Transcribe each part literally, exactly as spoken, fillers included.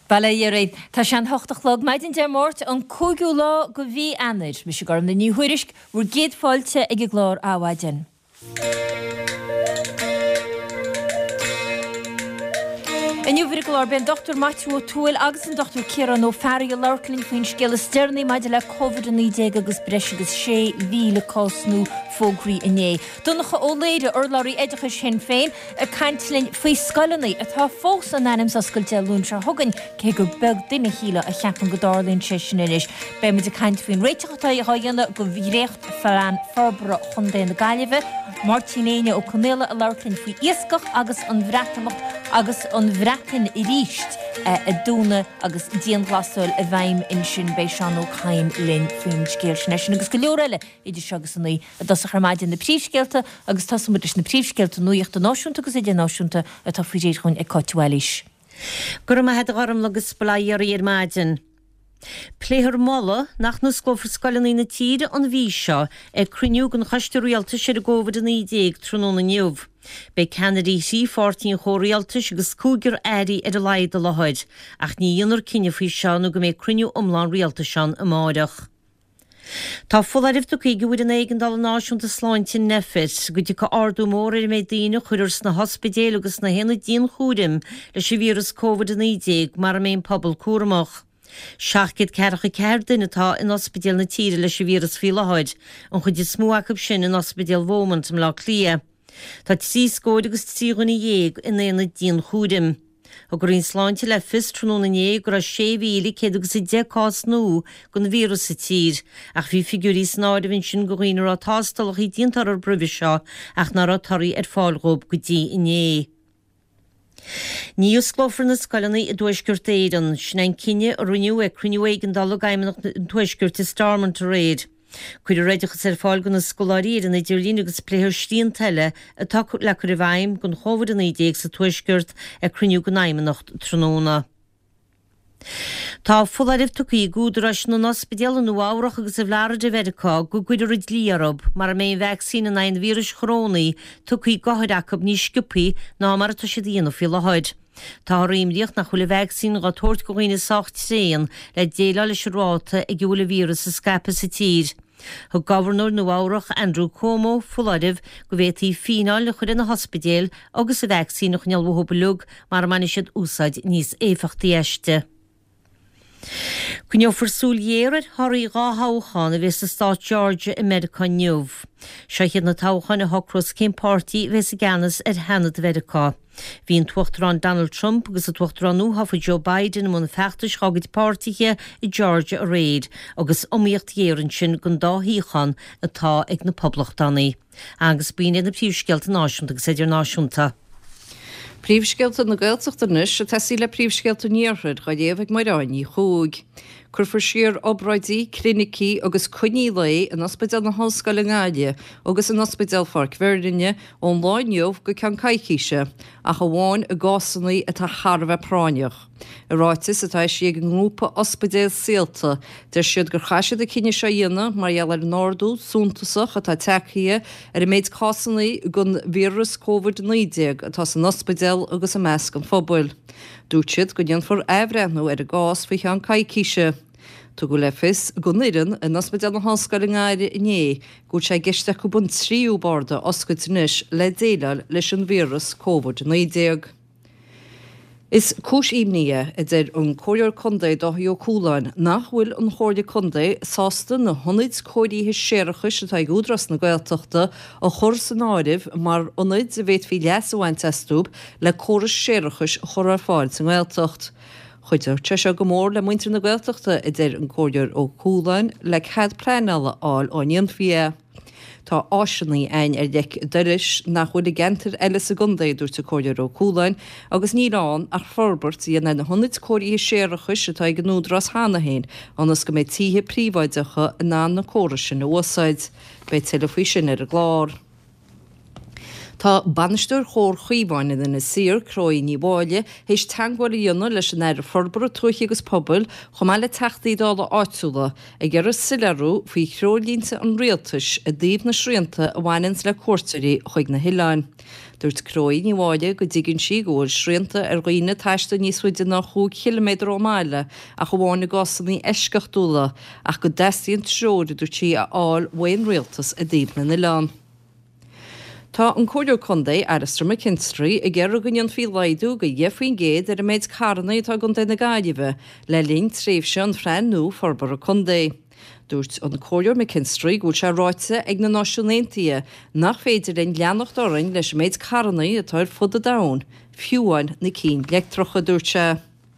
Bala Yeri, tá sean hochtachlog maidin der mort an cúgiú lá go bhí anir, mis se garm na níhuirisk, bhur géad fáilte ag glár áhaidin. En nu vir glár ben Doctor Matthew O'Toole agus an Doctor Kieran O'Farrell Larkin faoin scéile stearnaí maidide le COVID nineteen agus breis agus sé mhíle cosnú fógraí iné. Donnacha óléide urlairí éidecha sin féin a cantlinn faoi scoilnaí atá fós an anam sa scoilte lúnse thugann cé gur beg duine híle a cheapan go dálíonn sé sin inis. Be mu a cant faoin réiteachta a dhéanana go bhí récht farán forbra chundé na Gaillimhe, Martinéine ó Camilla a Larkin faoi iascach agus an bhreatamacht agus an bhreacan i ríist a dúna agus díonglasáil a bhaim in sin bei sean ó chaim linn faoin scéil sin sin agus go leoréile idir segus an a das a chramáidin na príomhscéalta agus tasmuidir na príomhscéalta nuíocht a náisiúnta agus idir náisiúnta a tá faoi réir chuin ag coitiúilis. Gur ma head garm agus spláir ar maidin. Pléhar molla nach na scófar scoilnaí na tíre an bhí seo ag cruniú an chaiste rialta sé a gófad an idéag tróna niuh. Bei Kennedy sí fortín chórialtas agus cúgur éirí ar a laid a lehaid, ach ní dionar cinne faoi seán go méid cruniú omláin rialta seán a máireach. Tá fullairh do chuige bhfuil an éigen dal náisiúnta sláintin nefit, go dtí go ardú mór ar méid daoine chuirs na hospidéal agus na héna díon chúrim leis sé vírus COVID nineteen mar mé pobl cuaramach. Seachcéad cearcha ceir duine tá in ospidéal na tíre leis sé vírus fí lehaid, an chuid is smúachab sin in ospidéal bhómant am lá clia. Tá sí scóid agus tíganna dhéag in éana díon chúrim. A gur on sláinte le fis tróna dhéag gur a sé bhíle céad agus i decás nó gon vírus sa tír, ach bhí figurí snáid a bhín sin go ghoinar á tástalach í diontar ar brubhi seo ach nar á tarí ar fáilgóib go dtí iné. Ní usclófar na scoilnaí i dúisgurt éidan, sin ein cinne a runiú ag cruniú éigen dal gaimanach dúisgurt is starmant a réid. Cuid a réidechas ar fáil gon na scoláíir in idir lín agus pléthir stíon teile a taú le chu bhaim gon chomhad an éideag sa tuisgurt ag cruniú go naimanacht tróna. Tá fullairh tucaí gúdras nó ospidéal nó áireach agus a bhleair de Mheireachá go gcuidir rid líarab mar a mé vaccín na ein vírus chrónaí tucaí gohaideachab ní sciúpaí ná mar atá sé dhéanamh fi lehaid. Tá réimdíocht nach chula vaccín gá tuairt go ghoine sacht séan le déile leis ráta ag gúla vírus a scapa sa tír. Thug Governor nó áireach Andrew Cuomo fullairh go bhhétaí fíneáil le chuir in na hospidéal agus a vaccín nach nealbhthópa lug mar man siad úsáid níos éifachtaí eiste. Cuneo forsúléir thoirí gá háchan a bheits a Stát Georgia America Niuh. Seichéad na táchan a hocros cén pártaí bheits a ganas ar henad Mheireachá. Bhíon tuachtarán Donald Trump agus a tuachtaránú hafa Joe Biden muna feachtas chagad pártaithe i Georgia a réid agus omíocht dhéann sin gon dáthíchan atá ag na poblachtaí. Agus bíon na príomhscéalta náisiúnta agus idir náisiúnta. Príomhscéalta na Gaeltachtanis a teí le príomhscéalta níorthid ga déobh mar ráí chúg. Curfar siar obráidí, clinicí agus cuní lei in ospidéal na hallscoil in Gáile agus in ospidéal Farc Verdaine ón láinneomh go cean caiiciise a go bháin a gásannaí atá Charbheith práineach. I ráitis atá sé ag an grúpa ospidéal síalta der siad gur chaisiad a cinne seo dhéanana mar dheall ar nárdú súntasach atá techaí ar i méid cásannaí gon vírus COVID nineteen atá san ospidéal agus a measc an phobal. Dúitsiad go dionfar éibhreathnú ar a gás faoi chean caiiciise. Tu go le fis go niran in ospidéal na hallscoil in Gáile iné go sé giste go bun tríú barda oscailte le déile leis an vírus COVID nineteen. Is cúis ímnia a d an cóir condé dóthaí ó cúláin nach bhfuil an chóirde condé sásta na honid cóirí his séirechas atá gúdras na Gaeltachta a chur san áirih mar onid a bhéit fi leas bhain testúb le córas séirechas chur ar fáil san Gaeltacht. Chuidir te se go mór le muintre na Gaeltachta a d an cóir ó cúláin le cad pleanala áil óíon fia. Tá áisinaí ein ar deic duris nach chuid a gentar eile segundé dúirt a cóir ó cúláin agus níráin ar forbert í na honid cóirí séirechas atá gnúdras hána héin anas go méid títhe príomhaideacha ná na córas sin na uasaid, bei telefaoi sin ar a glár. Tá banisteúr chóir chuomháine in na sir croí ní bháile, hééis teanghil dionú leis an air forbara tuaich agus pobl chum meile teachtaí dála áitiúla ag gur silarú faoi chreolínta an rialtas a dtíobh na srianta a bhhainins le cuairteirí chuig na Hiláin. Dúirt croí ní bháile go dtígann si ggóil srianta ar ghaoine taiste níos fuide nach chuig kilometr ó máile a go bháinna gosannaí eisceachtúla ach go deíonn tróide dúirt si a áil bhain rialtas a dtíobh na Hiláin. Tá an cóideú chundaí Alistair McKinstry i gcearú gunneon fí laidú go dhéfaoin géad ar a méid carna tá gon na gaiideh le lín tréimhse an phrean nó forbar a chundaí. Dúirt an cóideú McKinstry gúil se ráite ag na náisiúnéntaí nach féidir in leannacht orainn leis méid carnaí atá ar fud a dán, fiúáin na cín leagtrocha dúirte.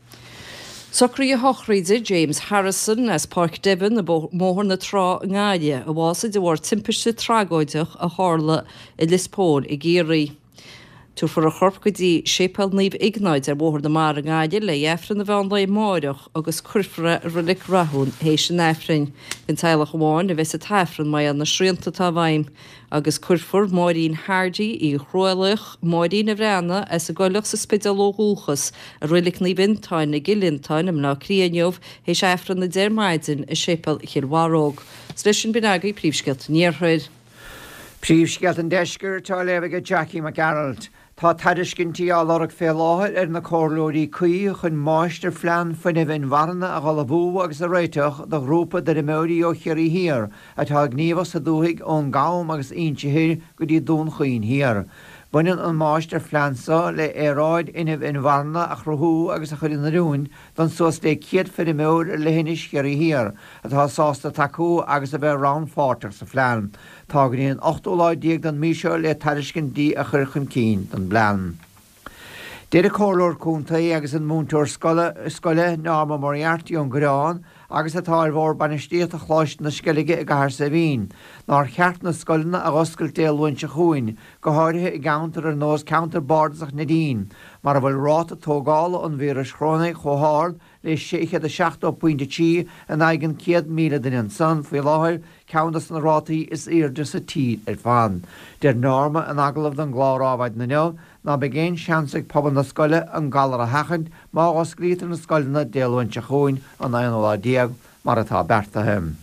Socraí a hochríide James Harrison as Park Devon na móthir na trá ngáide a bhása de bhór timpiste trágóideach a hála i Lispór i géirí. Tú for a chorp go dtí sépal níomh ignáid ar bhóthir na mar a ngáide le éifrin na bhean le máireach agus curfra rilik rathún hééis sin éifrin. Bhín teilech amháin a bheits a taifrin mai an na srianta tá bhaim, agus curfur máirín Hardy í chrualach máirín a bhreanna as a goilech sa spidalógúchas a rilik ní vintáin na gilintáin am ná críanneomh hééis éifrin na déirmaidin i sépal chilháróg. Slis sin bin agaí príomhsceilt níorthuid. Príomhsceilt an deisgur tá leibh Jackie McGarrald. Tá tairiscinntíí á lorach fé láthir ar na cóirlóirí cuí chun máiste phlean fan bhín warna a ghalabú agus a réiteach do grúpa de móí ó chiirí hir atá gníomhas a dúthaigh ón gám agus intíthir go dtí dún chuoin hir. Buineann an máiste phleansa le éráid inmh in warna a chruthú agus a chuir na rún don suas le ciad fan mór le hinis chiirí hir atá sásta taú agus a bheith rán fáteach sa phlean. Tá gníon ocht óláid díag don míseo le tairiscintí a chur chun cín don blean. Déad a cóirlóir cúntaí agus an múntúir scoile náma Moriarty an Gráin agus atá ar bhór banistíocht a chláist na scilige i gahar sa bhín, ná cheart na scoilna a oscail déalhainte chuin, go háirithe i gaantar ar nós counterbordach na dín, mar a bhfuil ráta tógála an víras chrónaí choháir le séiche a seachtó puinte tí an aigen ciad míle den an san faoi láthir ceantas na rátaí is irde sa tíd ar fan. Der norma an agalamh an gláráhaid na neo, ná begéin seansaigh pobal na scoile an galar a hachant má oscrítar na scoilna déalhainte chuin an aonolá díag mar atá bertathe.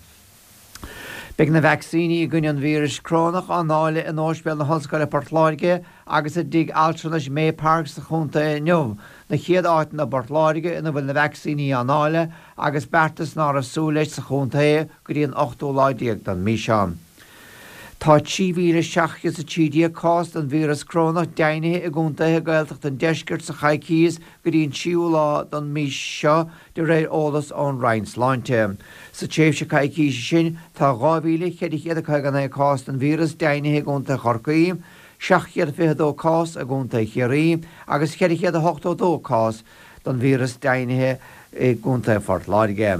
Big na vaccíní i gcuine an víris crónach an náile in óisbeal na hoscoile Portláige agus a dig altranais May Park sa chunta nniuh na chiad áit na Portláige ina bhfuil na vaccíní an náile agus bertas ná a súleis sa chunta go dtíon ochtó láidíag don míseán. Tá tíhíle seachas a tídí cást an víras crónach dainethe i gúntathe gailteach den deisgirt sa chaicíos go dtíon siúlá don mís seo de réir ólas ón Rheins láinte. Sa téimh se caicíise sin tá gáhíle cheadichéad a gan é cást an víras dainethe gúnta chorcaím, seachchéad fidó cás a gúnta chiarí agus cheadichéad a hochtó cás don víras dainethe i gúnta Fortláige.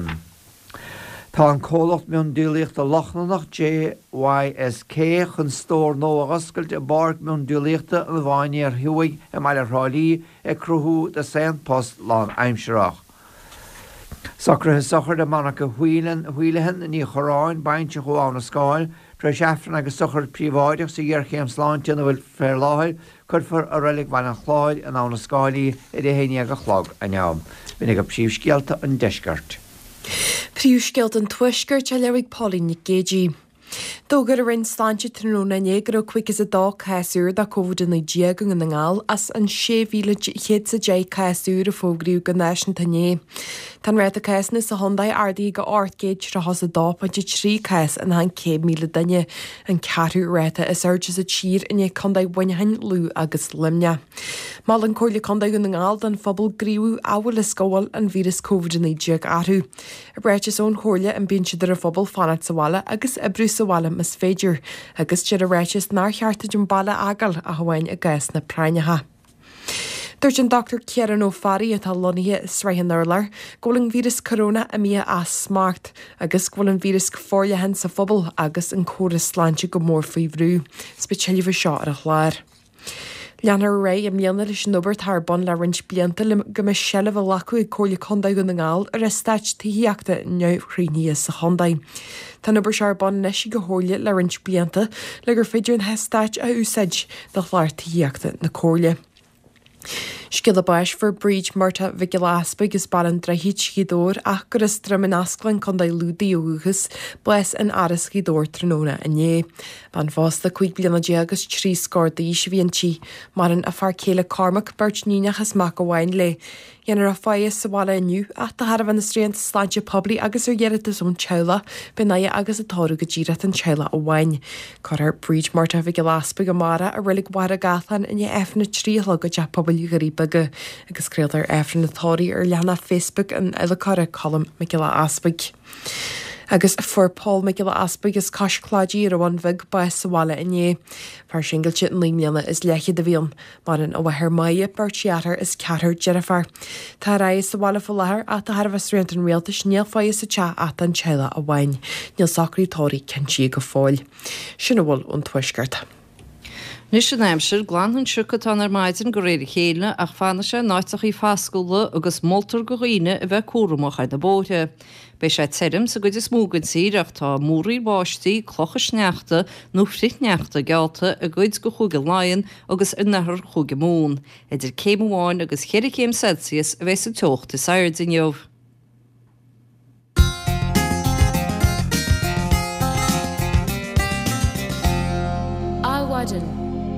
Tá an cólacht mion dúlaíocht a lochnanach J Y S K chun stór nó a oscailt a barc mion dúlaíochta an bhaine ar thuaigh i meile rálíí ag cruthú de Saint Post lán aimseach. Sacrathe sochar de manach go huilen huilehan ní choráin bainte chuáin na scáil, tre seafran agus sochar príomháideach sa dhearchéim sláinte na bhfuil fear láthir chufar a rilig bhain an chláid an ána scáilí i d héine go chlog a neam. Bhínig go príomhscialta an deisgart. Príomhsceilt an tuisgurt a leigh Pauline Gagey. Dógur a rinn stáinte tróna négur chuigus a dá caiúr da COVID na diagang an ngáil as an séhíle chéad sa dé caiúr a fógriú go náisian tané. Tan réit a caisna sa Hondaí ardaí go áirtgéid ra has a dápainte trí cais an hain cé míle daine an cearú réita is urges a tír in é condaid bhainhain lú agus limne. Má an cóirla condaid go na ngáil den fphobal gríú áhfuil is scóil an vírus COVID na diag arú. A breitis ón chóirla an bíon siidir a fphobal fanad sa bhile agus a brú sa bhile is féidir, agus tíad a réitis ná cheartid an bailla agal a hahain a gais na prainethe. Dúirt an Doctor Kieran O'Farry atá loníthe is réithe nuirlar, ggóling vírus corona a mí as smart, agus ggólan vírus go fórlehan sa phobal agus an córas sláinte go mór faoi bhrú, speisialibh seo ar a chláir. Leanar ré am líana leis nubair tharbon le rint blianta le go me sellh lacu i cóla condaid go na ngáil ar a stáit tííachta neomhríníos sa chondaid. Tá nubair searbon neisi go hóla le rint blianta le gur féidir an heáit a úsáid de chláir tííachta na cóla. Sciad a báis for bríd marta vi glaspa gus balan dreihid chidór ach gur is drum in asclan condaid lúdaí úgus bles an aras chidór tróna a né. Ban fásta chuig bliana dé agus trí scódaí se bhíon tí mar an a far céile carmach beirt níachas mac go bhhain le. Dhéanar a fáis sa bhála aniu ach tá Harbh an stréant sláinte poblí agus ar dhéiretas ón teila be naia agus atáú go ddírat an teila ó bhain. Coir bríd marta vi glaspa go mara a rilig bhar a gathan in efna tríhla go de poblí goí bage agus creatar efran natáí ar leanna Facebook an eile cara colm me gile aspaig. Agus for Paul me gile aspaig is caiisláidí ar bhain bhig ba sahála iné. Far singailte an líimleanna is leiche de bhíon, mar an ó bhathir maia bartíatar is ceathir Jennifer. Tá ra is sahála fo lethir a tá Harbh stréant an réaltas níl fáis sa te at an teile a bhain. Níl sacrítóirí cin go fáil. Sinna bhfuil ón tuisgart. Nis an aimsir glanhann siúchatán ar maidin go réidir chéile ach fanna sé náiteach í fáscúla agus moltar go riine a bheith cuaramach a bóthe. Bei sé terim sa go is smúgan sír ach tá múraí báistí clocha sneachta nó fritneachta gealta a goid go chuga láin agus innahar chuga mún. Idir céimháin agus chéir céim Celsius a bheits a teocht is sair dinneomh. Áhaidan.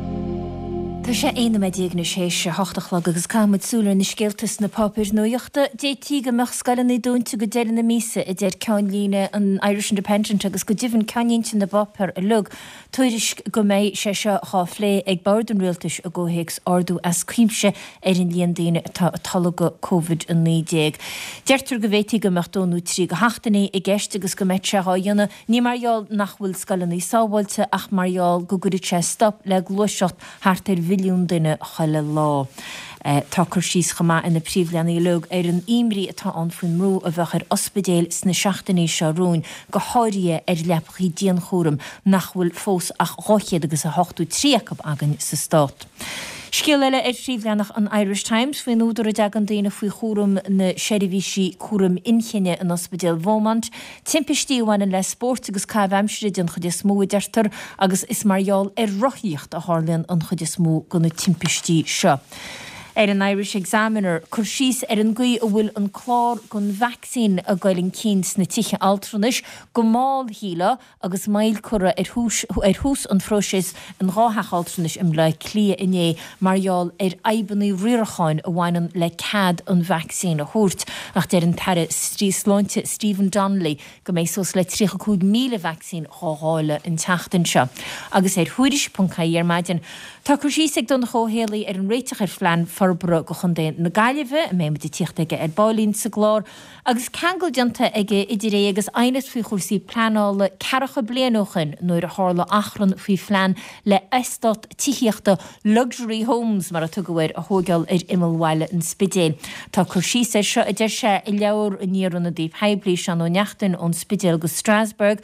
Tá sé éana me díag na sé se hochtachlog agus cámid súlar na scéaltas na papir nuochta dé tí go meach scalan í dúnta go déir na mísa i déir ceann lína an Irish Independent agus go dtíhann canintin na bopper a lug tuairis go méid sé se cháflé ag bard an rialtas a ggóhéics ardú as cuimse ar an líon daine atá talaga COVID an nídéag. Deirtar go bhéití go meach dónú trí go hachtaí i gceiste agus go méid se háionna ní marall nachhfuil scalan í sábhailte ach marall go gurí sé stop le gluiseocht hartar Milliún duine chaile lá. Tá chur síos chamá ina príomhleanna lug ar an imrí atá an faoin mrú a bheith ar ospidéal sna seachtaí searún go háirí ar lepachaí díon chóram nachhfuil fós ach ráchéad agus a hochtú tríachab agan sa stát. Scéal eile ar príomhleannach an Irish Times faoin údar a deagan daine faoi chóram na seirbhísí chóram inchinne an ospidéal Bhomont. Timpistí bhain le sport agus cábhaimsire an chud is mó deirtar agus is marall ar rothíocht a hálainn an chud is mó go na timpistí seo. Ar an Irish Examiner, chur síos ar an gaí a bhfuil an chlár gon vaccín a gailing cíns na tiche altranis go máil híla agus mail cura ar hús ar hús an frosis an ráthach altranis im le clia iné marall ar aibanú riarcháin a bhhainan le cad an vaccín a thuirt ach der an tarre stríosláinte Stephen Donnelly go méid sos le trícha míle vaccín chááile in teachtain seo. Agus ar thuiris puncaí ar maidin. Tá chur síos ag don chóhéalaí ar an réiteach ar phlean forbra go chundéin na gaiileh a mé de tíochtaige ar bailín sa glár, agus ceangal dianta ige idir é agus aines fao chósaí pleanála cearacha blianúchan nuair a hála achran faoi phlean le eistát tíochta luxury homes mar a tugair a thógeal ar imilhhaile an spidéal. Tá chur síos é seo a d deir sé i leabhar a níor na daobh heblií sean ó neachtain ón spidéal go Strasbourg.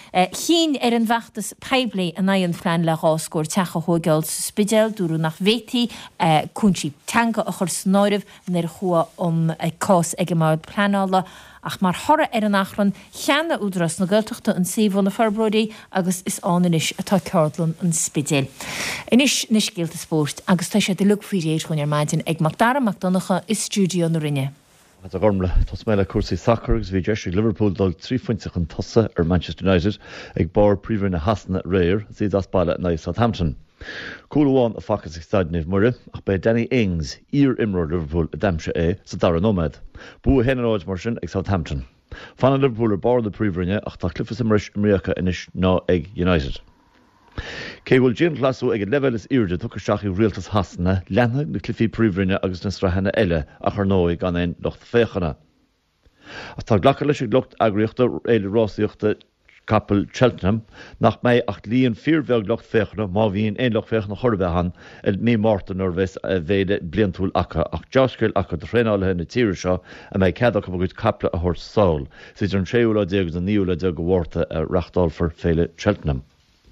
Chin ar an bheachtas peblií a naon phlean le ráscóir techa thógeal sa spidéal dúrú nach bhétaí cúnsí teanga a chur snáirih nar chua om cás ag mar pleanála ach mar thora ar an achran cheanna údras na gailteachta an saomh na Farbródaí agus is áis atá ceardlan an spidéal. Inis na scéalta spórt agus tá sé de lug faoi réir chuin ar maidin ag Macdara McDonagha is stúdio na rinne. a gormle tos meile cuasaí soccer agus bhí deisí Liverpool dul trí foiinte an tosa ar Manchester United ag bar príomhar na hasanna réir sí as baile na Southampton. Cúlháin a facas ag staidníomh mure ach be Danny Ings ír imreoir Liverpool a deimse é sa dara nómad. Bú henaráid mar sin ag Southampton. Fanna Liverpool ar bar na príomhrinne ach tá clifas imreis America inis ná ag United. Cé bhfuil Jim Glasgow ag level is irde tuchar seach i rialtas hasanna lena na clifí príomhrinne agus na strahanna eile a chu nóig gan éon locht féchanna. As tá ghlachar leis glocht agriochta éile rásaíochta Capel Cheltenham nach méid ach líon fíorbeag locht féchanna má bhíon éon locht féchanna chorbehan i mí máta norvis a bhéide bliantúil acha ach deascail acha de réálathe na tíiri seo a méid ceadach go bhgad capla a thuirt sáil. Sidir an tréúla déag an níúla de go bhharrta a reachtáil for féile Cheltenham.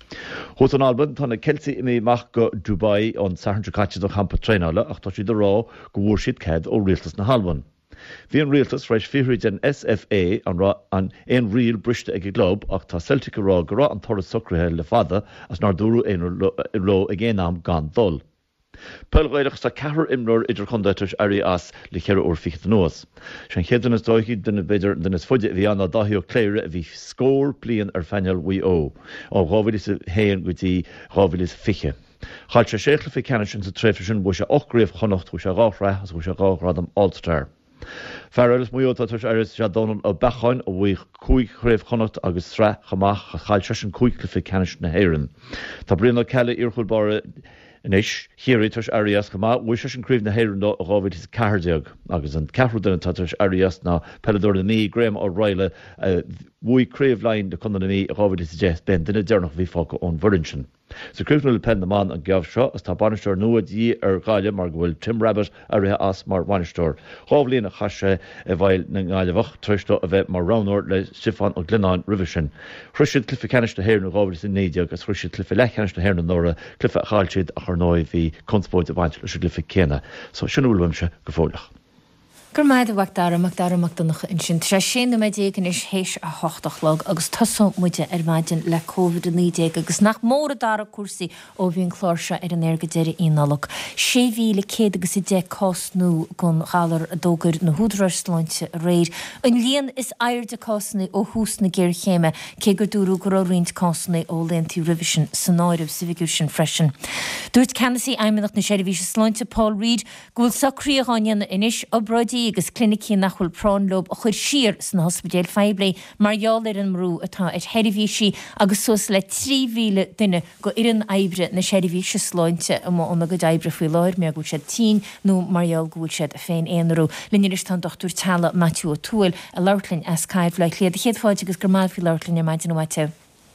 Chut an Alban tána Celsaí imi meach go Dubai an sahantracaite do champa tréála ach tá si do rá go bhfuair siad céad ó rialtas na Halban. Bhí an rialtas reis fiúid den S F A an rá an éon rial briste ag glob ach tá Celtic rá go rá an toras socrthe le fada as nar dúrú éonar ró ag éanam gan dul. Pelgaireach sa cehar imnor idir chundáitis airí as le cheir ó ficht nuas. Sean chéan is dóichi duna beidir den is fuide bhí anna dathí ó cléire a bhí scór blian ar feineal wi ó ó gábhfuil is héan gotí gábhfuil is fiche. Chail sé séchla fi cean sin sa tréfisin bu se ochgréomh chonacht chu se gáhra as chu se gáhrad am Ulster. Feril is muota tuair airis se dónan ó bechain ó bhuaigh cúig chréomh chonacht agus sre chamach a chail se sin cúig le fi ceanis na héireann. Tá brianna ceile iarchúilbáire inis chéirí tuair airías go má bhuaigh se sin críomh na héireann dó a gábhfuil is ceardeag agus an cehrú duna tuair airías ná peladúir na ní Graham ó Roile bhuaigh críomh lein de chun na ní a gábhfuil is deas ben duna dearnach bhí fáca ón Bhuirinsin. Sa cruúnil pen na man an geamh seo as tá banisteir nuad dí ar gáile mar go bhfuil Tim Rabbit a rithe as mar banisteir. Chábhlíon a chaise a bhil na gáilehach trísto a bheith mar ranúir le sifan ó Glenáin Rivision. Chruisiid clifa ceaniste héir na gábhil in néideag agus chruisiid clifa lechaneiste héir na nóra clifa cháilsiad a chunáid hí conspóid a bhaint le si clifa céna. So sin bhfuilmse go fólach. Gur maid a bhachtara amach dar amach donach in sin. Tre sin na maid éigen is héis a hochtachlog agus tasó muide ar maidin le COVID nídéag agus nach mór a dar a cuasaí ó bhíon chlárse ar an airgadéir ínálag. sé bhíle céad agus i dé cosnú gon chalar a dógur na húdrarsláinte réir. An líon is air de cosna ó hús na géir chéime cé gur dúrú go rint cosna ó lentí Rivision san áirih civigur sin freisin. Dúirt Canasí aimimeach na séirhí se sláinte Paul Reid gúil sacríoáin inis ó broidí agus clinicí nachhfuil pránlob a chuir siar san hospidéal Feibli marall ar an mrú atá ar heirihísí agus sos le trí mhíle duine go iran aibre na séirhí se sláinte am óna go daibre faoi láir mé gúil sé tí nó marall gúil sé a féin éanarú. Linneir tan dochtúr tala Matthew O'Toole a leirlinn as caiid le chéad chéad fáide agus gur máil fi leirlinn a maidin óhaite.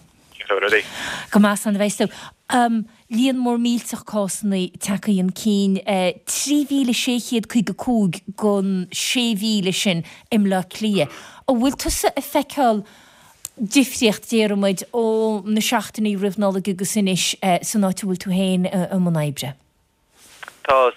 Go más an bheistú. Um, Líon mór mílteach cósanna tacaíon cín uh, trí mhíle séchéad chuig go cúg gon sé mhíle sin im le clia. ó bhfuil tusa a feiceáil difriocht déarmid ó na seachtaí rihnála agus inis uh, san áit bhfuil tú héin uh, am an aibre. Tá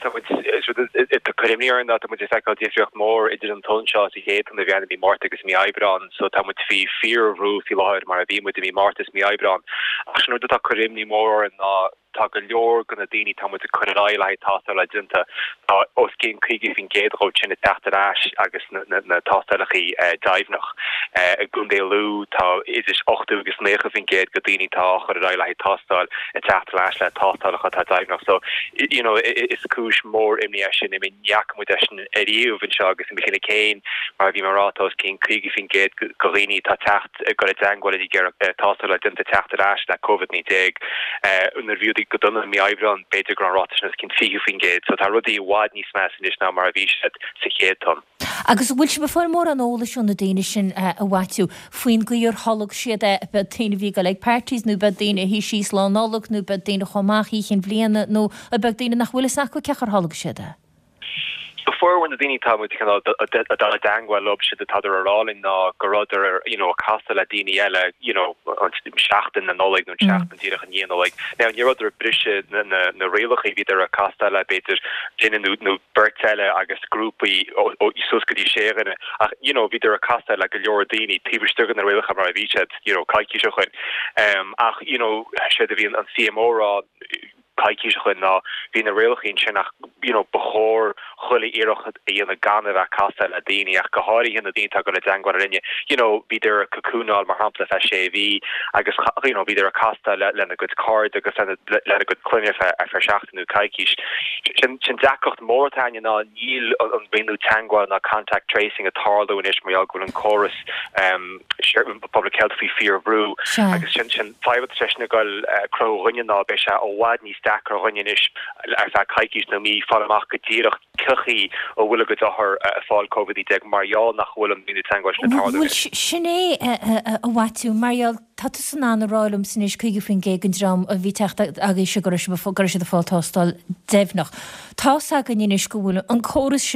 it chuimníar an dat mu feá difriocht mór idir an tonseo i hé an bheanna mí Mart agus mí Ebran, so tá mu fi fearrú fi láir mar a bhí mu mí Martas mí Ebran. As nó tá chuimní mór an ná tá go leor gona daoine tá mu a churáil le tástal le dinta os cén chuigi fin géadró sinna teachtarráis agus na tástalachí daimhnach a gundéú tá is ochtú agus nécha fin géad go daoine tá churáil le tástal a teachtarráis le tástalcha tá daimhnach. So you know is cúis mór imní sin I mean neach mu sin aríomh an seo agus in bechéna céin mar bhí marrátás cén chuigi fin géad go rií tá techt go a dangwala í ggéar tástal le dinta teachtarráis le COVID nídéag unar bhíú go donna mí Ebran beidir gran rátasnas cin fiú fin géad, so tá rudí bhád níos meas inis ná mar a bhí siad sa chéad ton. Agus bhfuil se befáil mór an óla sin na daine sin a bhaitiú faoin goor thalach siad a be taine bhí go le parties nó be daine hí síos lá nálach nó be daine chomach í chin bbliana nó a be daine nach bhfuil acu cechar thalach siad. Before when the dini time with kind of a dana dangwa lob should the tather all in the garoder you know castle la dini ella you know on schachten and knowledge and schachten die and you know like now your other brishe na na realige wie der castle la beter in no no bertelle agus groupie o so could you share you know wie der castle like your dini people stuck in the realige maar wie het you know kaiki so um ach you know should have been on C M O ra kaiki so na wie na realige sin nach you know behor chuli iroch in a ganna a castle a dini ach gohari in the dinta go dangwa rinne you know be there a cocoon al marhampla fa shevi agus you know be there a castle let a good card agus let a good clinic a verschachten nu kaikish chin chin dakocht Mauritania na nil on binu tangwa na contact tracing a tarlo in Ishmael go and chorus um public health free fear brew agus chin chin five session go crow running na besha o wadni stacker running ish a fa kaikish no mi falmach gedirach chuchi ó bhfuil go haar a fáil COVID ag marall nach bhfuil an bíine teangáis na táda. Sinné a bhaitú marall tá san an ráilm san is chuige fin gé an dram a bhí techt agus se go se go se de fáiltástal déhnach. Tá a gan inis go bhfuil an choras sin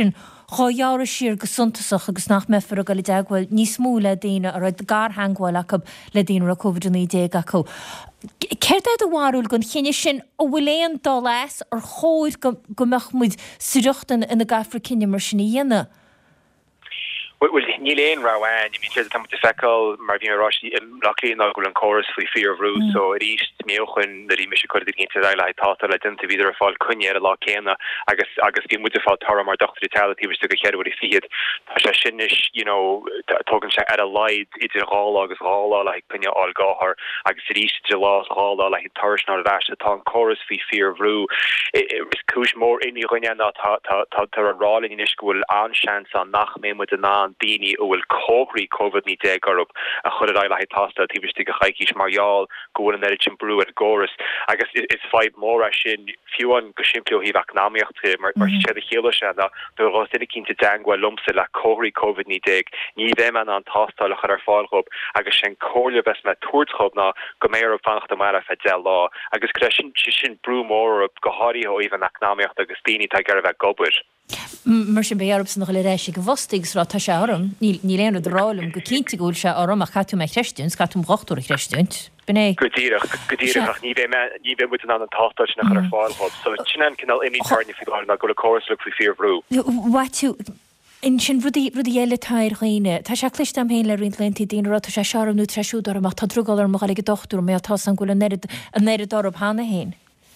Cháhear siar go suntasach agus nach mefar a go le deaghfuil níos mú le daine ar d gar hangháil acu le daine a COVID nineteen acu. Ceir é do bhharúil gon chinne sin ó bhfuléon dá leis ar chóid go meachmuid suireachtain ina gafra cinne mar sinna dhéine. Well, níléon rahain, I mean, there's a time to fecal, Marvin Roshi, luckily not going chorus for fear of root, so it is meochin that he mission could have into that. I thought that I didn't have either a fall kunya a lot kena. I guess I guess being with the fall Tara mar doctor vitality was to get head with his feet. Tasha shinish, you know, talking at a light, it's a all August all like kunya all go her. I guess it is the loss all like Tarish not dash the tongue chorus for fear of root. It was kush more in the kunya not Tara rolling in school on chance on nachmen with the nan Dini ó bhfuil cóhraí COVID nineteen gorup a chud a le tasta tíbiste go chaicís marall go an erit brú at goras agus is five mór a sin fiúan go siimpleo híh acnáíocht mar mar sé a chéile se na do rosinnig cinnte dangwa lumsa le cóhraí COVID nineteen ní bheith an an tasta le chud ar fáilchob agus sin cóirle bes me tuairtchob na go méir a fannacht am mar fe de lá agus cre sin sin brú mór op go háirí ó even acnáíocht agus Dini tá gar a bheith gobir. Mar sin bearb san le rééis go bhstigs rá tá se orm, ní léanú rálam go cinnta gúil se orm a chatú me creistún, catúm rochtú a creistúnt. Bné Godíireach godíireach ní bheith ní bheith mu an an tátáil nach ar fáilhod, so sinan cinál imí tarni fi na go le choras le fi fearhrú. Waú in sin rudí rudí eile tair chuoine, Tá se clist am héin le rint lentí dín rá se searmnú treisiúdar amach tá drúgáil mar go dochtú mé tá an goil an nerid orb hána héin.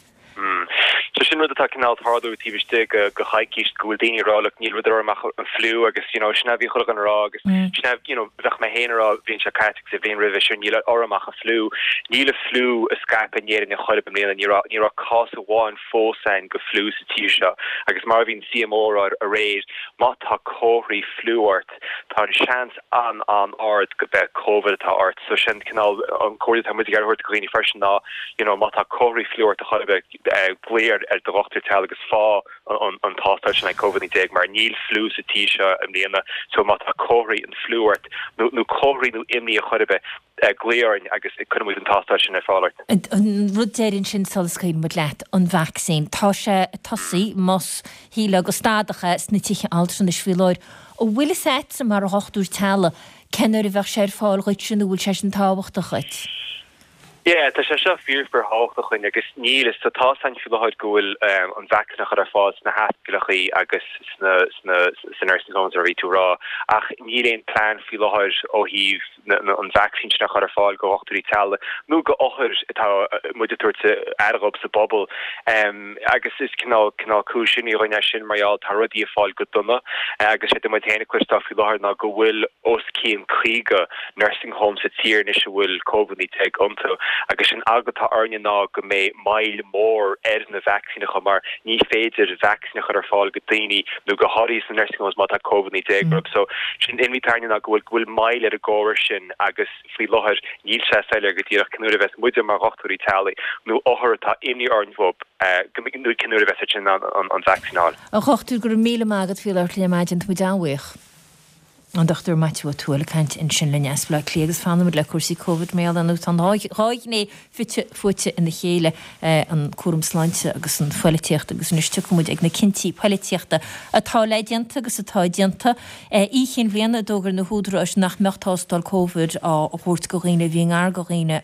So sin rud atá canál hardú tíbiste go go chaicíist gohfuil daoine ráach níl ruidir amach an fliú agus you know sinna bhí chuach an rá agus sinna you know bheith me héanará bhíonn se caiiteach sa bhíon rih sin níl ormach a fliú níl a fliú a Skype an éan na choileb am léana níra níra cás a bháin fósain go fliú sa tíir se agus mar bhín C M O a réid má tá cóhraí fliúart tá an seans an an ard go bheith COVID atá art so sin canál an cóir tá mu gar thuirt go líní fresin ná you know má tá cóhraí fliúart a choileb léir er de rochte tel agus fá an an tátáil na COVID nineteen mar níl flú sa tíise am léana so mat a choirí an fluúart nó nó choirí nó imní a chuibe gléirn agus chumú an tátáil na fáirt. An rudéirn sin solscain mu leat an vaccín tá sé tosaí mas híle agus stádacha na tíche altran is fiúir ó bhfuil set sem mar a hochtú tela cennar a bheith sér fáil chuid sin bhfuil sé an tábhachtta chuid. Yeah, tá sé se fiúr ber háach chuin agus níl is tá san fiúlaid gohfuil an vacna chu ar fád na hascilachaí agus san nursing homes a ví tú rá ach níl éon plán fiúlaid ó híh an vaccine nach chu ar fáil go ochtarí tal nó go ochir atá muúirte airób sa bobbal agus is cinál cinál cúsin í roiine sin marall tá rudí a fáil go duna agus sé mu héna cuiistá fiúlaid ná go bhfuil os cían chuige nursing homes sa tír is bhfuil COVID nineteen onto agus sin agatá arne ná go mé mail mór er na vaccine go mar ní féidir vaccine chu ar fáil go daoine nó go háí san nursing homes má tá COVID nineteen group so sin invitarne ná gohfuil gohfuil mail ar a gáir sin agus fao láthir níl sé saoile go dtíach cinúir bheits muidir mar rochtúí talí nó áthir tá imní ornmhob nó cinúir bheits sin an vaccináil. A chochtú gur míle mágad fiúir lé maidint mu dáhaich. An doctor Matthew O'Toole kent in sin lenne spla légus fanmid le cuasí COVID mé an út an ráigné fitte fute in de chéle an cuamsláinte agus an foiiletíocht agus nuiste muid ag na cinntíí poiletíochta atá leidianta agus atá dianta í chin bhéanana dógur na húdra as nach mechtástal COVID á ópót goghine bhí ar goghine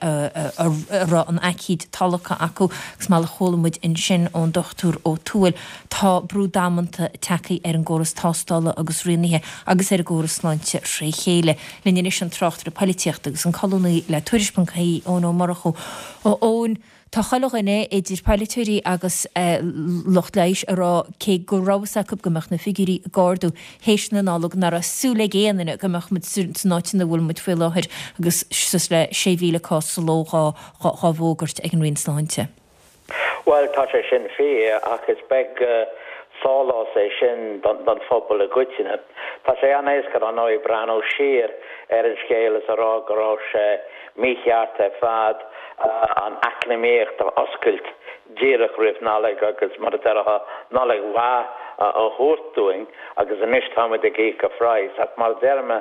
ra an acíd talcha acu gus má le cholamid in sin ón doctor O'Toole tá brú dámanta takeí ar an ggóras tástála agus rinithe agus ar ggóras Slánte ré chéile lenne is an trochttar a politíocht agus an colóí le tuirispancaí ón ó marachú ó ón tá chalachine idir pilotúí agus locht leis ará cé go rása go goach na figurí gáú hééis na nálog nar a súla géanana goach mu náitina bhfuil mu fé láthir agus sus le sé bhíle cá lóá chá bhógart ag an rinsláinte. Well tá sé sin fé agus beg Sálá sé sin don fphobal a goitine. Tá sé anéis go an óid bran ó sir ar an scélas a rá gorá sé mícheart a fad an acnaméocht a oscailt díireach rih nálaigh agus mar a nálaigh bhá a thuirtúing agus an isthamid a gé go freiis ach mar derme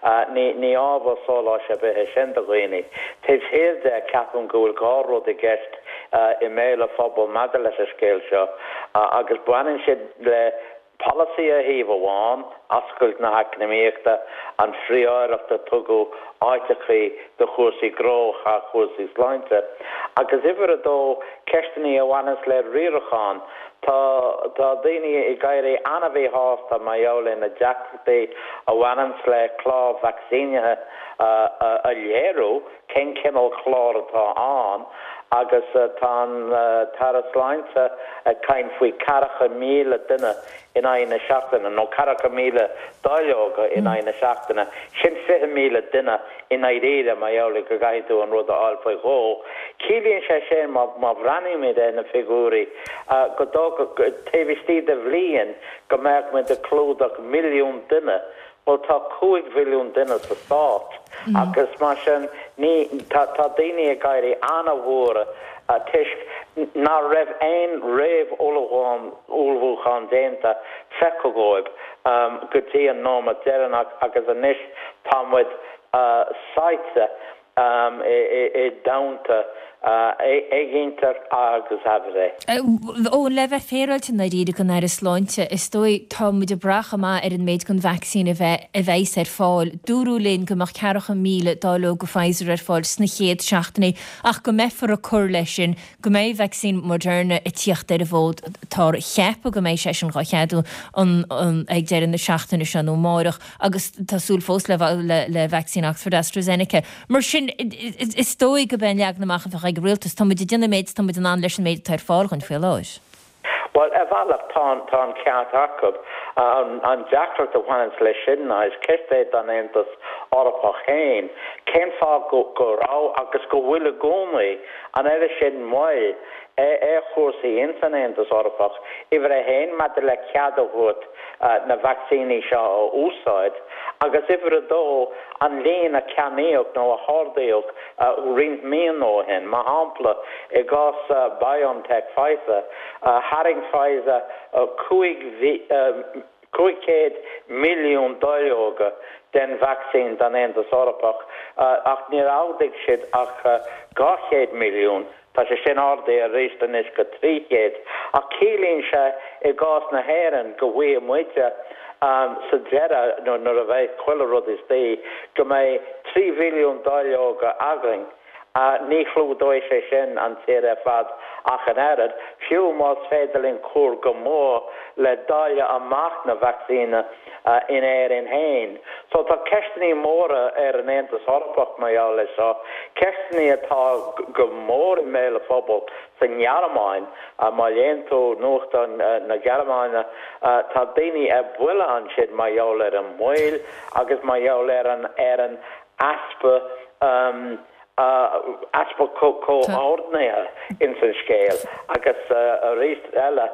ní ábhar sálá sé bheith sin do ghaoine. Tis héad de ceapam go bhfuil gáród a gceist i méle fphobal mada leis a scéil seo agus buanan siad le policy a híomháin ascailt na economíochta an phríoireachta tugu áiteachí do chuasaí gróch a chuasaí sláinte. Agus ifir adó ceistení a bhanas le riarachán tá tá daoine i gaiirí anna bhí hásta maiolala na deachtaí a bhanas le chlá vaccínethe a léirú cén cineál chlár atá an agus tá tar sláinte cain faoi caracha míle duine in aine seachtainna nó caracha míle dáileoga in aine seachtainna sin fiche míle duine in éideire maiolala go gaiidú an rud a alfaí hó. Cílíonn sé sin má bhranimid é na figúrí go dó taobhistí de bhliain go mbeadh mu de clúdach milliún duine well tá cuaig bhiliún duine sa stát agus mar sin ní tá daoine a gaiirí anna mhóra a tuisc ná raibh aon réamh ólagáin úlbhúchan déanta fecogóib um, go dtí an nóma deireanach agus anis támuid uh, saite um, i, i, i daunta égintar agus habré. Ó le bheith féráilte na ríide go ar is sláinte is dói tá muid a bracha má ar an méid gon vaccín a bheith ar fáil. Dúrú linn gomach cearacha míle dáló go Pfizer ar fáil sna chéad seachtainna ach go mefar a cur lei sin go méid vaccín Moderna i tíocht ar a bhód tá cheap a go méid sé sin chacheadú an ag deir na seachtainna se nó máireach agus tásúl fós le le vaccín Oxford AstraZeneca. Mar sin is dói go ben leag naach a Realtas tá muid duna méid tá muid an an leis an méid tar fáilgan fé láis. Well, a bhealach tá tá ceart acab an deachtar a bhaint lei sinna is ceistéid an éantas orpa chéin, cén fá go go rá agus go bhfuil a gcónaí an éile sin maiil é chósaí intanéantas orpach ifir a héin me le ceadahút na vaccíní seo ó úsáid agus ifir a dó an líon a ceaníoch nó a hádaíoch rint míon ó hen má hampla i gás BioNTech Pfizer haring Pfizer cuaig milliún dóileoga den vaccín dan éantas orpach ach níor ádaigh siad ach gáchéad milliún tá sé sin ardé a rééis den is go tríchéad a cílíonn se i gás na héireann go bhfuil muide um, sa deire nó nar a bheith chuile rud is dé go mé trí bhilliún dóileoga agling a ní chlúdóid sé sin an tíre fad ach an airad fiú más féidirlinn cúr go mór le dáile amach na vaccíne uh, in éir in hain. So tá ceistení móra ar an éantas orpach maiall seo ceistení atá go mór i méle phobal sa Gearmáin a má léontó nuacht na Gearmáine tá daoine a bhuiile an siad maiall ar an mhail agus maiall ar an ar an aspa um, Uh, aspa có áneil in san scéal agus uh, a réist eile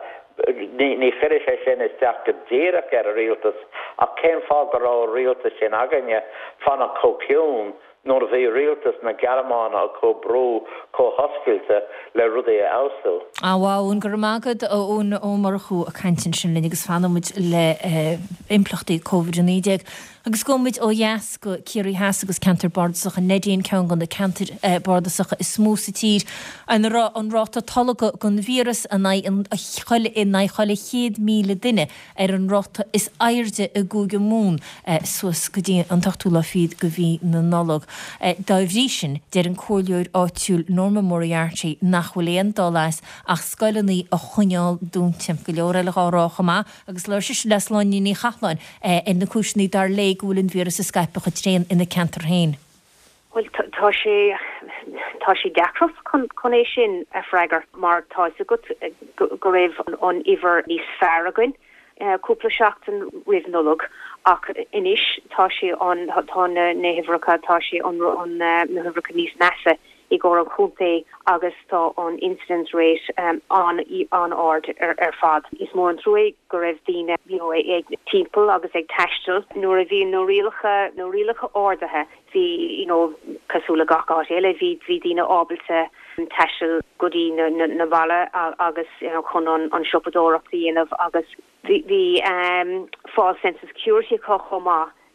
ní firis sé sin is teach go ddíireach ar a rialtas a cén fá go rá rialtas sin aganne fanna cóciún nóair a bhí rialtas na Gearmáine a có brú có hoscailte le rudaí a ásil. Á bháin gur mágad ón ó marchú a caiintin sin linn agus fanmuid le implachtaí COVID nineteen agus gomid ó dheas go cíirí heas agus cantar bardasach a nedíon ceann gan na cantar bardasach is smó sa tír an ráta talaga gon vírus a choile in na choile chéad míle duine ar an ráta is airde a gúga mún suas go dtí an tachtúla fiad go bhí na nolog. Dáimhrí sin deir an cóirleúir áitiúil Norma Moriarty nachhfuilíon dólas ach scoilenaí a chuineáil dún timp go leor eile árácha má agus leir sé leis láinní ní chatláin in na cúisinaí dar lé gúlinn vírus a Skype a tréin in na cantar hain. Well, tá sé tá sé deacrof chun é sin a freigar mar tá a go go raibh an iver níos fearagain cúpla seachtain riomhnolog ach inis tá sé an tá na hifracha tá sé an na hifracha níos nasa i go an chunta agus tá an incidence rate um, an an ard ar, ar fad. Is mór an trúé go raibh díine ag timppel agus ag teistal nuair a bhí nó rialacha nó rialacha ordathe hí you know, cosúla gachá eile hí hí díine ábalte teistal godí na, na, na bhalla agus you know, chun an, an siopadóachtaí inmh agus the, the um, false sense of security có chomá